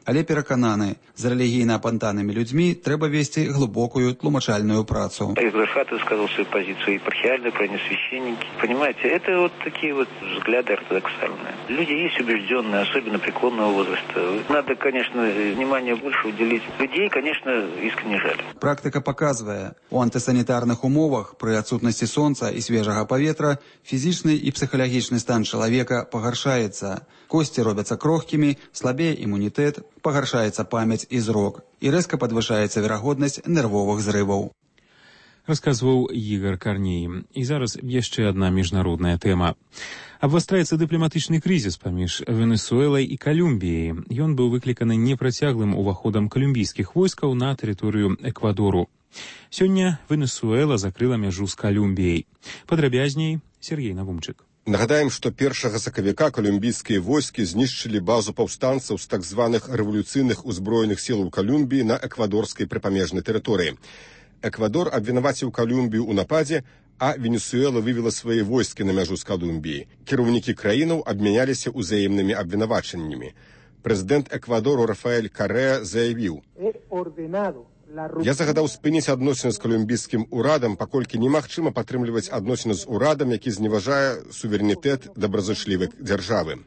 Але перакананы, з рэлігійна апантанымі людзьмі трэба весці глубокую тлумачальную працу. Экзархат высказал свою позицию, епархиальные, священники. Понимаете, это вот такие вот взгляды ортодоксальные. Люди есть убежденные, особенно преклонного возраста. Надо, конечно, внимание больше уделить. Людей, конечно, искренне жаль. Практыка паказвае, у антысанітарных умовах пры адсутнасці сонца і свежага паветра фізічны і псіхалагічны стан чалавека пагаршаецца. Косці робяцца крохкімі, слабее імунітэт, пагаршаецца памяць і зрок, і рэзка падвышаецца верагоднасць нервовых зрываў. Расказваў Ігор Карней. І зараз яшчэ адна міжнародная тэма. Абвастраецца дыпламатычны крызіс паміж Венесуэлай і Калумбіяй. Ён быў выкліканы непрацяглым уваходам калумбійскіх войскаў на тэрыторыю Эквадору. Сёння Венесуэла закрыла мяжу з Калумбіяй. Падрабязней Сергей Навумчык. Нагадаем, што першага сакавіка калумбійскія войскі знішчылі базу паўстанцаў з так званых рэвалюцыйных узброеных сілаў Калумбіі на эквадорскай прыпамежнай тэрыторыі. Эквадор абвінаваціў Калумбію ў нападзе, а Венесуэла вывела свае войскі на мяжу з Калумбіяй. Кіраўнікі краінаў абмяняліся ўзаемнымі абвінавачаннямі. Прэзідэнт Эквадору Рафаэль Карэа заявіў: «Я загадаў спыніць адносіны з калумбійскім урадам, паколькі немагчыма падтрымліваць адносіны з урадам, які зневажае суверэнітэт добразычлівай дзяржавы».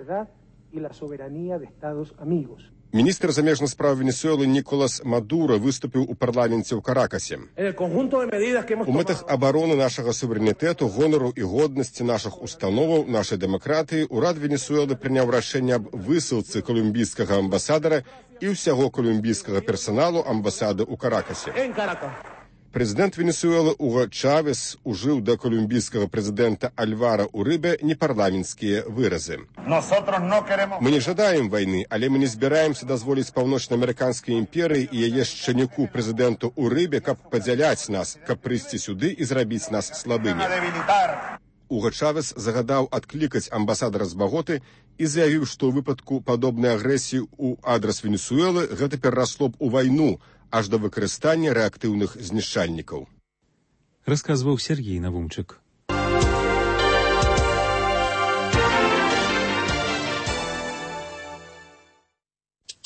Міністр замежных спраў Венесуэлы Ніколас Мадура выступіў у парламенце ў Каракасе. У мэтах абароны нашага суверэнітэту, гонару і годнасці нашых установаў, нашай дэмакратыі, урад Венесуэлы прыняў рашэнне аб высылцы калумбійскага амбасадара і ўсяго калумбійскага персаналу амбасады ў Каракасе. Прэзідэнт Венесуэлы Уго Чавес ужыў да калумбійскага прэзідэнта Альвара Урыбе непарламенцкія выразы. Мы не жадаем вайны, але мы не збіраемся дазволіць паўночнаамерыканскай імперыі і яе шчанюку прэзідэнту Урыбе, каб падзяляць нас, каб прыйсці сюды і зрабіць нас слабымі. Уго Чавес загадаў адклікаць амбасадара з Баготы і заявіў, што ў выпадку падобнай агрэсіі ў адрас Венесуэлы гэта перарасло б у вайну, аж да выкарыстання рэактыўных знішчальнікаў. Расказваў Сергей Навумчык.